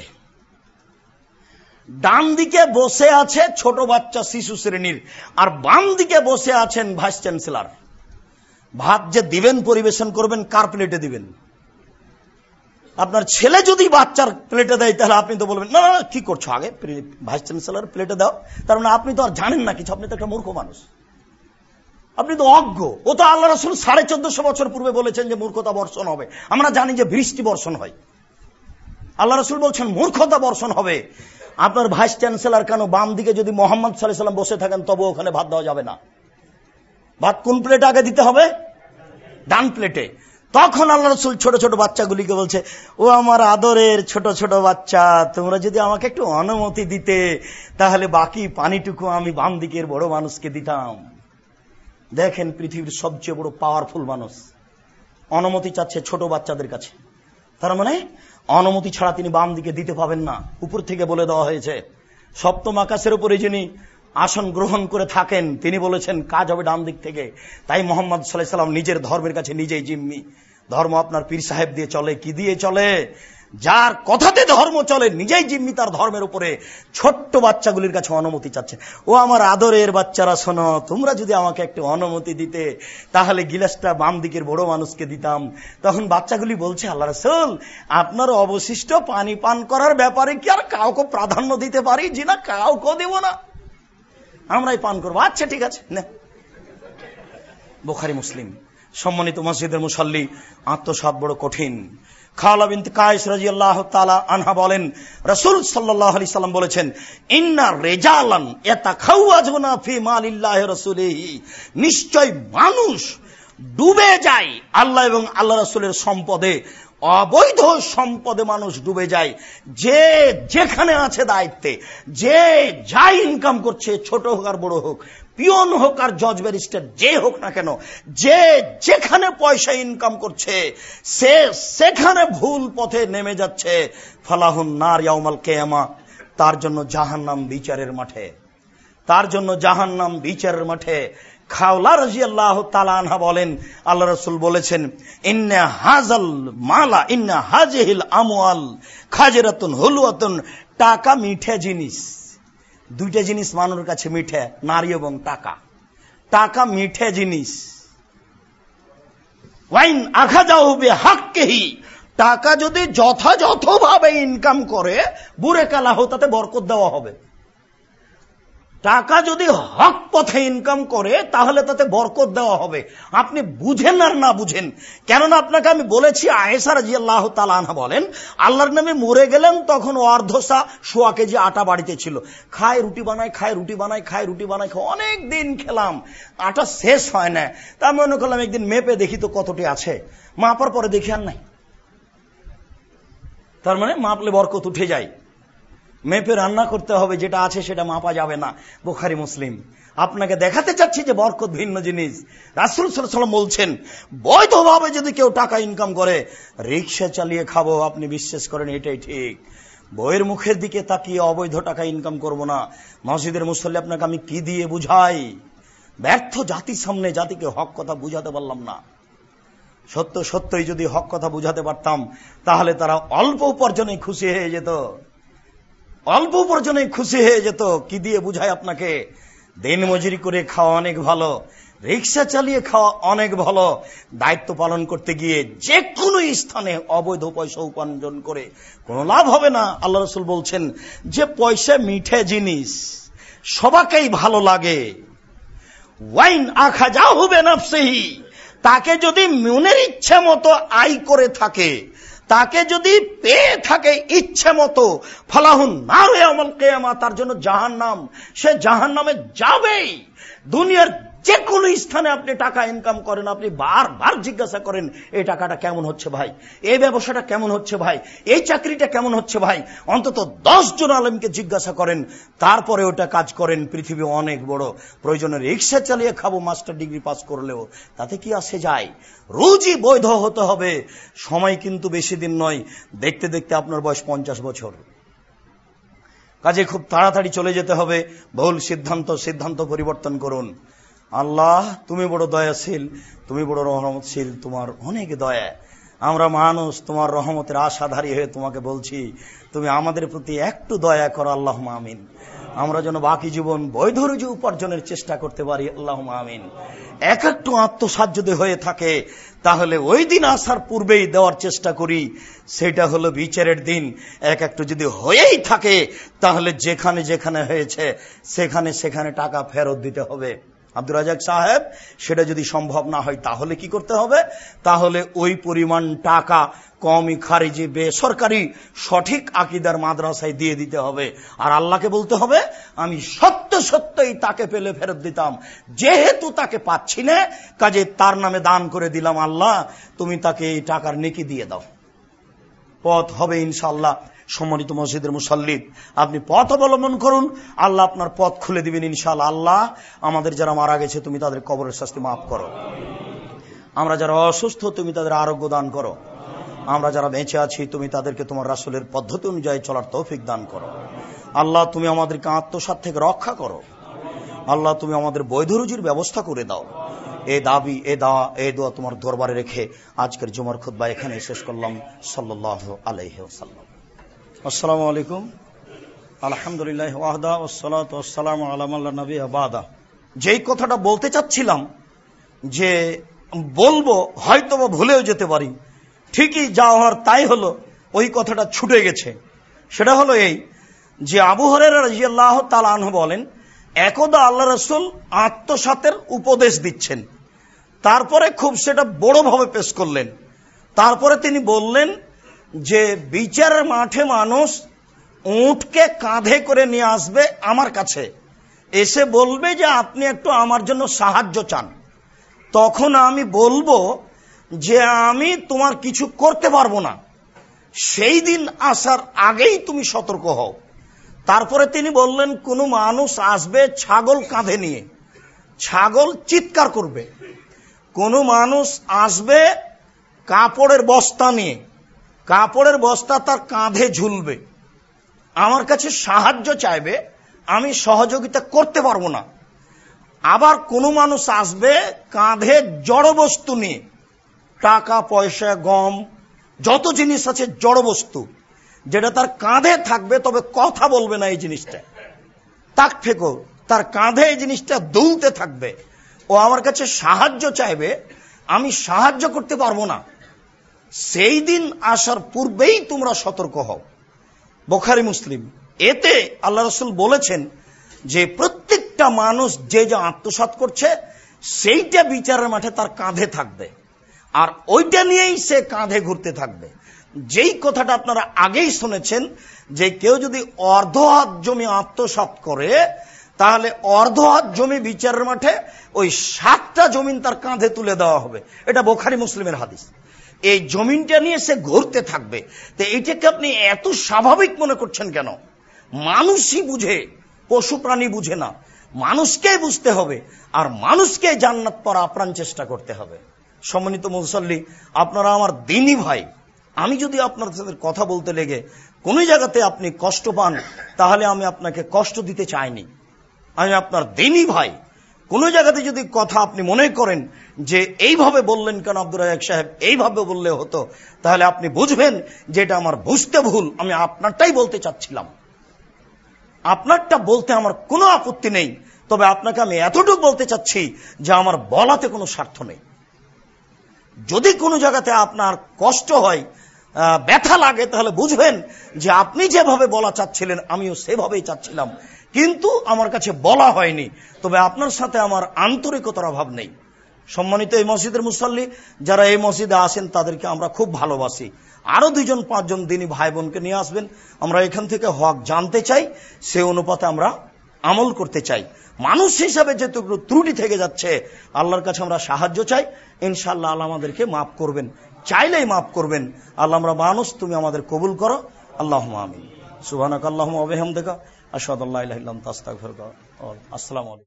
ডান দিকে বসে আছে ছোট বাচ্চা শিশু শ্রেণীর, আর বাম দিকে বসে আছেন ভাইস চ্যান্সেলর। ভাত যে দিবেন, পরিবেশন করবেন, কার প্লেটে দিবেন? আপনার ছেলে যদি বাচ্চার প্লেটে দেয়, তাহলে আপনি তো বলবেন, না না কি করছো, আগে ভাইস চ্যান্সেলর প্লেটে দাও। তার মানে আপনি তো আর জানেন না কিছু, আপনি তো একটা মূর্খ মানুষ, আপনি তো অজ্ঞ। ও তো আল্লাহ রাসূল সাড়ে চোদ্দশো বছর পূর্বে বলেছেন যে মূর্খতা বর্ষণ হবে। আমরা জানি যে বৃষ্টি বর্ষণ হয়, আল্লাহ রাসূল বলছেন মূর্খতা বর্ষণ হবে। আপনার ভাইস চ্যান্সেলর কেন, বাম দিকে যদি মুহাম্মদ সাল্লাল্লাহু আলাইহি সাল্লাম বসে থাকেন, তবে ওখানে ভাত দেওয়া যাবে না। ভাত কোন প্লেটে আগে দিতে হবে? ডান প্লেটে। তখন আল্লাহ রাসূল ছোট ছোট বাচ্চাগুলিকে বলছে, ও আমার আদরের ছোট ছোট বাচ্চা, তোমরা যদি আমাকে একটু অনুমতি দিতে, তাহলে বাকি পানিটুকু আমি বাম দিকের বড় মানুষকে দিতাম। দেখেন, পৃথিবীর সবচেয়ে বড় পাওয়ারফুল মানুষ অনুমতি চাচ্ছে ছোট বাচ্চাদের কাছে। তার মানে অনুমতি ছাড়া তিনি বাম দিকে দিতে পাবেন না, উপর থেকে বলে দেওয়া হয়েছে। সপ্তম আকাশের উপরে যিনি আসন গ্রহণ করে থাকেন, তিনি বলেছেন কাজ হবে ডান দিক থেকে। তাই মুহাম্মদ সাল্লাল্লাহু আলাইহি সাল্লাম নিজের ধর্মের কাছে নিজেই জিম্মি। ধর্ম আপনার পীর সাহেব দিয়ে চলে, কি দিয়ে চলে? যার কথাতে ধর্ম চলে, নিজেই জিম্মি তার ধর্মের উপরে। ছোট্ট বাচ্চাগুলির কাছে অনুমতি চাচ্ছে, ও আমার আদরের বাচ্চারা শোনো, তোমরা যদি আমাকে একটু অনুমতি দিতে, তাহলে গিলাসটা বাম দিকের বড় মানুষকে দিতাম। তখন বাচ্চাগুলি বলছে, আল্লাহ রাসূল, আপনার অবশিষ্ট পানি পান করার ব্যাপারে কি আর কাউকে প্রাধান্য দিতে পারি? জি না, কাউকে দেব না, আমরাই পান করবো। আচ্ছা ঠিক আছে, না। বুখারী মুসলিম। সম্মানিত মসজিদের মুসাল্লি, আত্মসাৎ বড় কঠিন। খালা বিনতে কায়েস রাদিয়াল্লাহু তাআলা আনহা বলেন, রাসূল সাল্লাল্লাহু আলাইহি সাল্লাম বলেছেন, ইন্না রিজালান ইয়াতাখাওয়াজুনা ফি মালিল্লাহি রাসূলিহি, নিশ্চয় মানুষ ডুবে যায় আল্লাহ এবং আল্লাহ রাসূলের সম্পদে, অবৈধ সম্পদে মানুষ ডুবে যায়। যে যেখানে আছে দায়িত্বে, যে যা ইনকাম করছে, ছোট হোক আর বড় হোক, পিয়ন হোক আর জজ ব্যারিস্টার যে হোক না কেন, যে যেখানে পয়সা ইনকাম করছে, সে সেখানে ভুল পথে নেমে যাচ্ছে। ফালাহুন নার ইয়াউমাল কিয়ামা, তার জন্য জাহান্নাম বিচারের মাঠে, তার জন্য জাহান্নাম বিচারের মাঠে। খাওলা রাদিয়াল্লাহু তাআলা আনহা বলেন, আল্লাহ রাসূল বলেছেন, ইন্না হাযাল মালা ইন্না হাযিহিল আমওয়াল খাজিরাতুন হুলওয়াতুন, টাকা মিঠে জিনিস। দুইটা জিনিস মানুষের কাছে মিঠে, নারী এবং টাকা। টাকা মিঠে জিনিস। ওয়াইন আখাযাহু বিহাক্কিহি, টাকা যদি যথাযথভাবে ইনকাম করে বুরে কালাহ তাতে বরকত দেওয়া হবে। টাকা যদি হক পথে ইনকাম করে তাহলে তাতে বরকত দেওয়া হবে। আপনি বুঝেন আর না বুঝেন, কেননা আপনাকে আমি বলেছি আয়েশা রাদিয়াল্লাহু তাআলা আনহা বলেন আল্লাহর নবী মরে গেলেন তখন অর্ধসা সোয়া কেজি আটা বাড়িতে ছিল। খায় রুটি বানায় খায় রুটি বানায় খায় রুটি বানায় অনেক দিন খেলাম, আটা শেষ হয় না। তা আমি মনে করলাম একদিন মেপে দেখি তো কতটি আছে, মাপার পরে দেখি আর নাই। তার মানে মাপলে বরকত উঠে যায়। মেপে রান্না করতে হবে, যেটা আছে সেটা মাপা যাবে না। বুখারী মুসলিম। আপনাকে দেখাতে চাচ্ছি যে বরকত ভিন্ন জিনিস। রাসূল সাল্লাল্লাহু আলাইহি ওয়াসাল্লাম বলছেন বৈধভাবে যদি কেউ টাকা ইনকাম করে, রিকশা চালিয়ে খাবো, আপনি বিশ্বাস করেন এটাই ঠিক। বইয়ের মুখের দিকে তাকিয়ে অবৈধ টাকা ইনকাম করব না। মসজিদের মুসল্লি আপনাকে আমি কি দিয়ে বুঝাই? ব্যর্থ জাতির সামনে জাতিকে হক কথা বুঝাতে পারলাম না। সত্য সত্যই যদি হক কথা বুঝাতে পারতাম তাহলে তারা অল্প উপার্জনে খুশি হয়ে যেত, অল্প উপার্জনে খুশি হয়ে যেত। কি দিয়ে বুঝায় আপনাকে? দিন মজুরি করে খাওয়া অনেক ভালো, রিক্সা চালিয়ে খাওয়া অনেক ভালো। দায়িত্ব পালন করতে গিয়ে যে কোনো স্থানে অবৈধ পয়সা উপার্জন করে কোনো লাভ হবে না। আল্লাহ রাসূল বলছেন যে পয়সা মিঠে জিনিস, সবাকেই ভালো লাগে। ওয়াইন আখাযাহু বিনাফসিহি, তাকে যদি মনের ইচ্ছে মতো আয় করে থাকে, তাকে যদি পেয়ে থাকে ইচ্ছে মতো, ফালাহুন নার ইয়াউমাল কিয়ামা, তার জন্য জাহান্নাম, সে জাহান্নামে যাবেই। দুনিয়ার যে কোনো স্থানে আপনি টাকা ইনকাম করেন, আপনি বারবার জিজ্ঞাসা করেন এই টাকাটা কেমন হচ্ছে ভাই, এই ব্যবসাটা কেমন হচ্ছে ভাই, এই চাকরিটা কেমন হচ্ছে ভাই। অন্তত দশ জন আলেমকে জিজ্ঞাসা করেন, তারপরে ওটা কাজ করেন। পৃথিবী অনেক বড়, প্রয়োজনে রিক্সা চালিয়ে খাবো মাস্টার ডিগ্রি পাস করলেও, তাতে কি আসে যায়? রুজি বৈধ হতে হবে। সময় কিন্তু বেশি দিন নয়, দেখতে দেখতে আপনার বয়স পঞ্চাশ বছর। কাজে খুব তাড়াতাড়ি চলে যেতে হবে। ভুল সিদ্ধান্ত সিদ্ধান্ত পরিবর্তন করুন। আল্লাহ তুমি বড় দয়াশীল, তুমি বড় রহমতশীল, তোমার অনেক দয়া। আমরা মানুষ, তোমার রহমতের আশাধারী হয়ে তোমাকে বলছি তুমি আমাদের প্রতি একটু দয়া করো, আল্লাহুম্মা আমিন। আমরা যেন বাকি জীবন বৈধ রুজি উপার্জনের চেষ্টা করতে পারি, আল্লাহুম্মা আমিন। এক একটু আত্মসাৎ যদি হয়ে থাকে তাহলে ওই দিন আসার পূর্বেই দেওয়ার চেষ্টা করি, সেটা হলো বিচারের দিন। এক একটু যদি হয়েই থাকে তাহলে যেখানে যেখানে হয়েছে সেখানে সেখানে টাকা ফেরত দিতে হবে। আব্দুর রাজাক সাহেব, সেটা যদি সম্ভব না হয় তাহলে কি করতে হবে? তাহলে ওই পরিমাণ টাকা কওমি, খারিজি, বেসরকারি সঠিক আকীদার মাদ্রাসায় দিয়ে দিতে হবে। আর আল্লাহকে বলতে হবে আমি সত্য সত্যই তাকে পেলে ফেরত দিতাম, যেহেতু তাকে পাচ্ছি না কাজে তার নামে দান করে দিলাম। আল্লাহ তুমি তাকে এই টাকার নেকি দিয়ে দাও। পথ হবে ইনশাআল্লাহ। সম্মানিত মসজিদের মুসাল্লি, আপনি পথ অবলম্বন করুন, আল্লাহ আপনার পথ খুলে দিবেন ইনশাআল্লাহ। আল্লাহ আমাদের যারা মারা গেছে তুমি তাদের কবরের শাস্তি মাফ করো। আমরা যারা অসুস্থ তুমি তাদের আরোগ্য দান করো। আমরা যারা বেঁচে আছি তুমি তাদেরকে তোমার রাসূলের পদ্ধতি অনুযায়ী চলার তৌফিক দান করো। আল্লাহ তুমি আমাদেরকে আত্মসাৎ থেকে রক্ষা করো। আল্লাহ তুমি আমাদের বৈধ রুজির ব্যবস্থা করে দাও। এই দাবি, এ দোয়া, এই দোয়া তোমার দরবারে রেখে আজকের জুমার খুতবা এখানে শেষ করলাম। সাল্লাল্লাহু আলাইহি ওয়াসাল্লাম। আসসালামু আলাইকুম। আলহামদুলিল্লাহ ওয়াহদা ওয়াসসালাতু ওয়াসসালামু আলা মান লা নাবিয়্যা বাদা। যেই কথাটা বলতে চাচ্ছিলাম যে বলবো, হয়তো বা ভুলেও যেতে পারি, ঠিকই যা হওয়ার তাই হলো, ওই কথাটা ছুটে গেছে। সেটা হলো এই যে আবু হুরায়রা রাদিয়াল্লাহু তাআলা আনহু বলেন একদা আল্লাহ রাসূল আত্মসাতের উপদেশ দিচ্ছেন, তারপরে খুব সেটা বড়ভাবে পেশ করলেন। তারপরে তিনি বললেন যে বিচারের মাঠে মানুষ উটকে কাঁধে করে নিয়ে আসবে আমার কাছে, এসে বলবে যে আপনি একটু আমার জন্য সাহায্য চান। তখন আমি বলবো যে আমি তোমার কিছু করতে পারবো না, সেই দিন আসার আগেই তুমি সতর্ক হও। তারপরে তিনি বললেন কোন মানুষ আসবে ছাগল কাঁধে নিয়ে, ছাগল চিৎকার করবে। কোন মানুষ আসবে কাপড়ের বস্তা নিয়ে, কাপড়ের বস্তা তার কাঁধে ঝুলবে, আমার কাছে সাহায্য চাইবে, আমি সহযোগিতা করতে পারবো না। আবার কোন মানুষ আসবে কাঁধে জড় বস্তু নিয়ে, টাকা পয়সা, গম, যত জিনিস আছে জড় বস্তু, যেটা তার কাঁধে থাকবে তবে কথা বলবে না। এই জিনিসটা তাক থেকো, তার কাঁধে এই জিনিসটা দুলতে থাকবে। ও আমার কাছে সাহায্য চাইবে, আমি সাহায্য করতে পারবো না। সেই দিন আসার পূর্বেই তোমরা সতর্ক হও। বুখারী মুসলিম। এতে আল্লাহ রাসূল বলেছেন যে প্রত্যেকটা মানুষ যে যা আত্মসাৎ করছে সেইটা বিচারের মাঠে তার কাঁধে থাকবে, আর ওইটা নিয়েই সে কাঁধে ঘুরতে থাকবে। যেই কথাটা আপনারা আগেই শুনেছেন যে কেউ যদি অর্ধ হাত জমি আত্মসাৎ করে তাহলে অর্ধ হাত জমি বিচারের মাঠে ওই সাতটা জমিন তার কাঁধে তুলে দেওয়া হবে। এটা বুখারী মুসলিমের হাদিস। এই জমিনটা নিয়ে সে ঘুরতে থাকবে। তো এইটাকে আপনি এত স্বাভাবিক মনে করছেন কেন? মানুষই বুঝে, পশু প্রাণী বুঝে না। মানুষকে বুঝতে হবে, আর মানুষকে জান্নাত পাওয়ার আপ্রাণ চেষ্টা করতে হবে। সম্মানিত মুসল্লি, আপনারা আমার দ্বীনী ভাই, আমি যদি আপনার সাথে কথা বলতে লেগে কোন জায়গাতে আপনি কষ্ট পান তাহলে আমি আপনাকে কষ্ট দিতে চাইনি। আমি আপনার দ্বীনী ভাই। কোন জায়গাতে যদি কথা আপনি মনে করেন যে এইভাবে বললেন কেন আব্দুর রাজ্জাক সাহেব, এইভাবে বললে হতো, তাহলে আপনি বুঝবেন যে এটা আমার বুঝতে ভুল। আমি আপনারটাই বলতে চাচ্ছিলাম। আপনারটা বলতে আমার কোনো আপত্তি নেই, তবে আপনাকে আমি এতটুকু বলতে চাচ্ছি যে আমার বলাতে কোনো স্বার্থ নেই। যদি কোনো জায়গাতে আপনার কষ্ট হয়, ব্যথা লাগে, তাহলে বুঝবেন যে আপনি যেভাবে বলা চাচ্ছিলেন আমিও সেভাবেই চাচ্ছিলাম, কিন্তু আমার কাছে বলা হয়নি। তবে আপনার সাথে আমার আন্তরিকতার অভাব নেই। সম্মানিত এই মসজিদের মুসল্লি, যারা এই মসজিদে আসেন তাদেরকে আমরা খুব ভালোবাসি। আরো দুইজন পাঁচজন দিনী ভাই বোনকে নিয়ে আসবেন। আমরা এখান থেকে হক জানতে চাই, সে অনুপাতে আমরা আমল করতে চাই। মানুষ হিসাবে যেটুকু ত্রুটি থেকে যাচ্ছে আল্লাহর কাছে আমরা সাহায্য চাই। ইনশাআল্লাহ আল্লাহ আমাদেরকে মাফ করবেন, চাইলেই মাফ করবেন। আল্লাহ, আমরা মানুষ, তুমি আমাদের কবুল করো। আল্লাহুম্মা আমিন। সুবহানাকা আল্লাহুম্মা ওয়া বিহামদিকা আশহাদু আল্লা ইলাহা ইল্লা আনতা আস্তাগফিরুকা। আসসালামু আলাইকুম।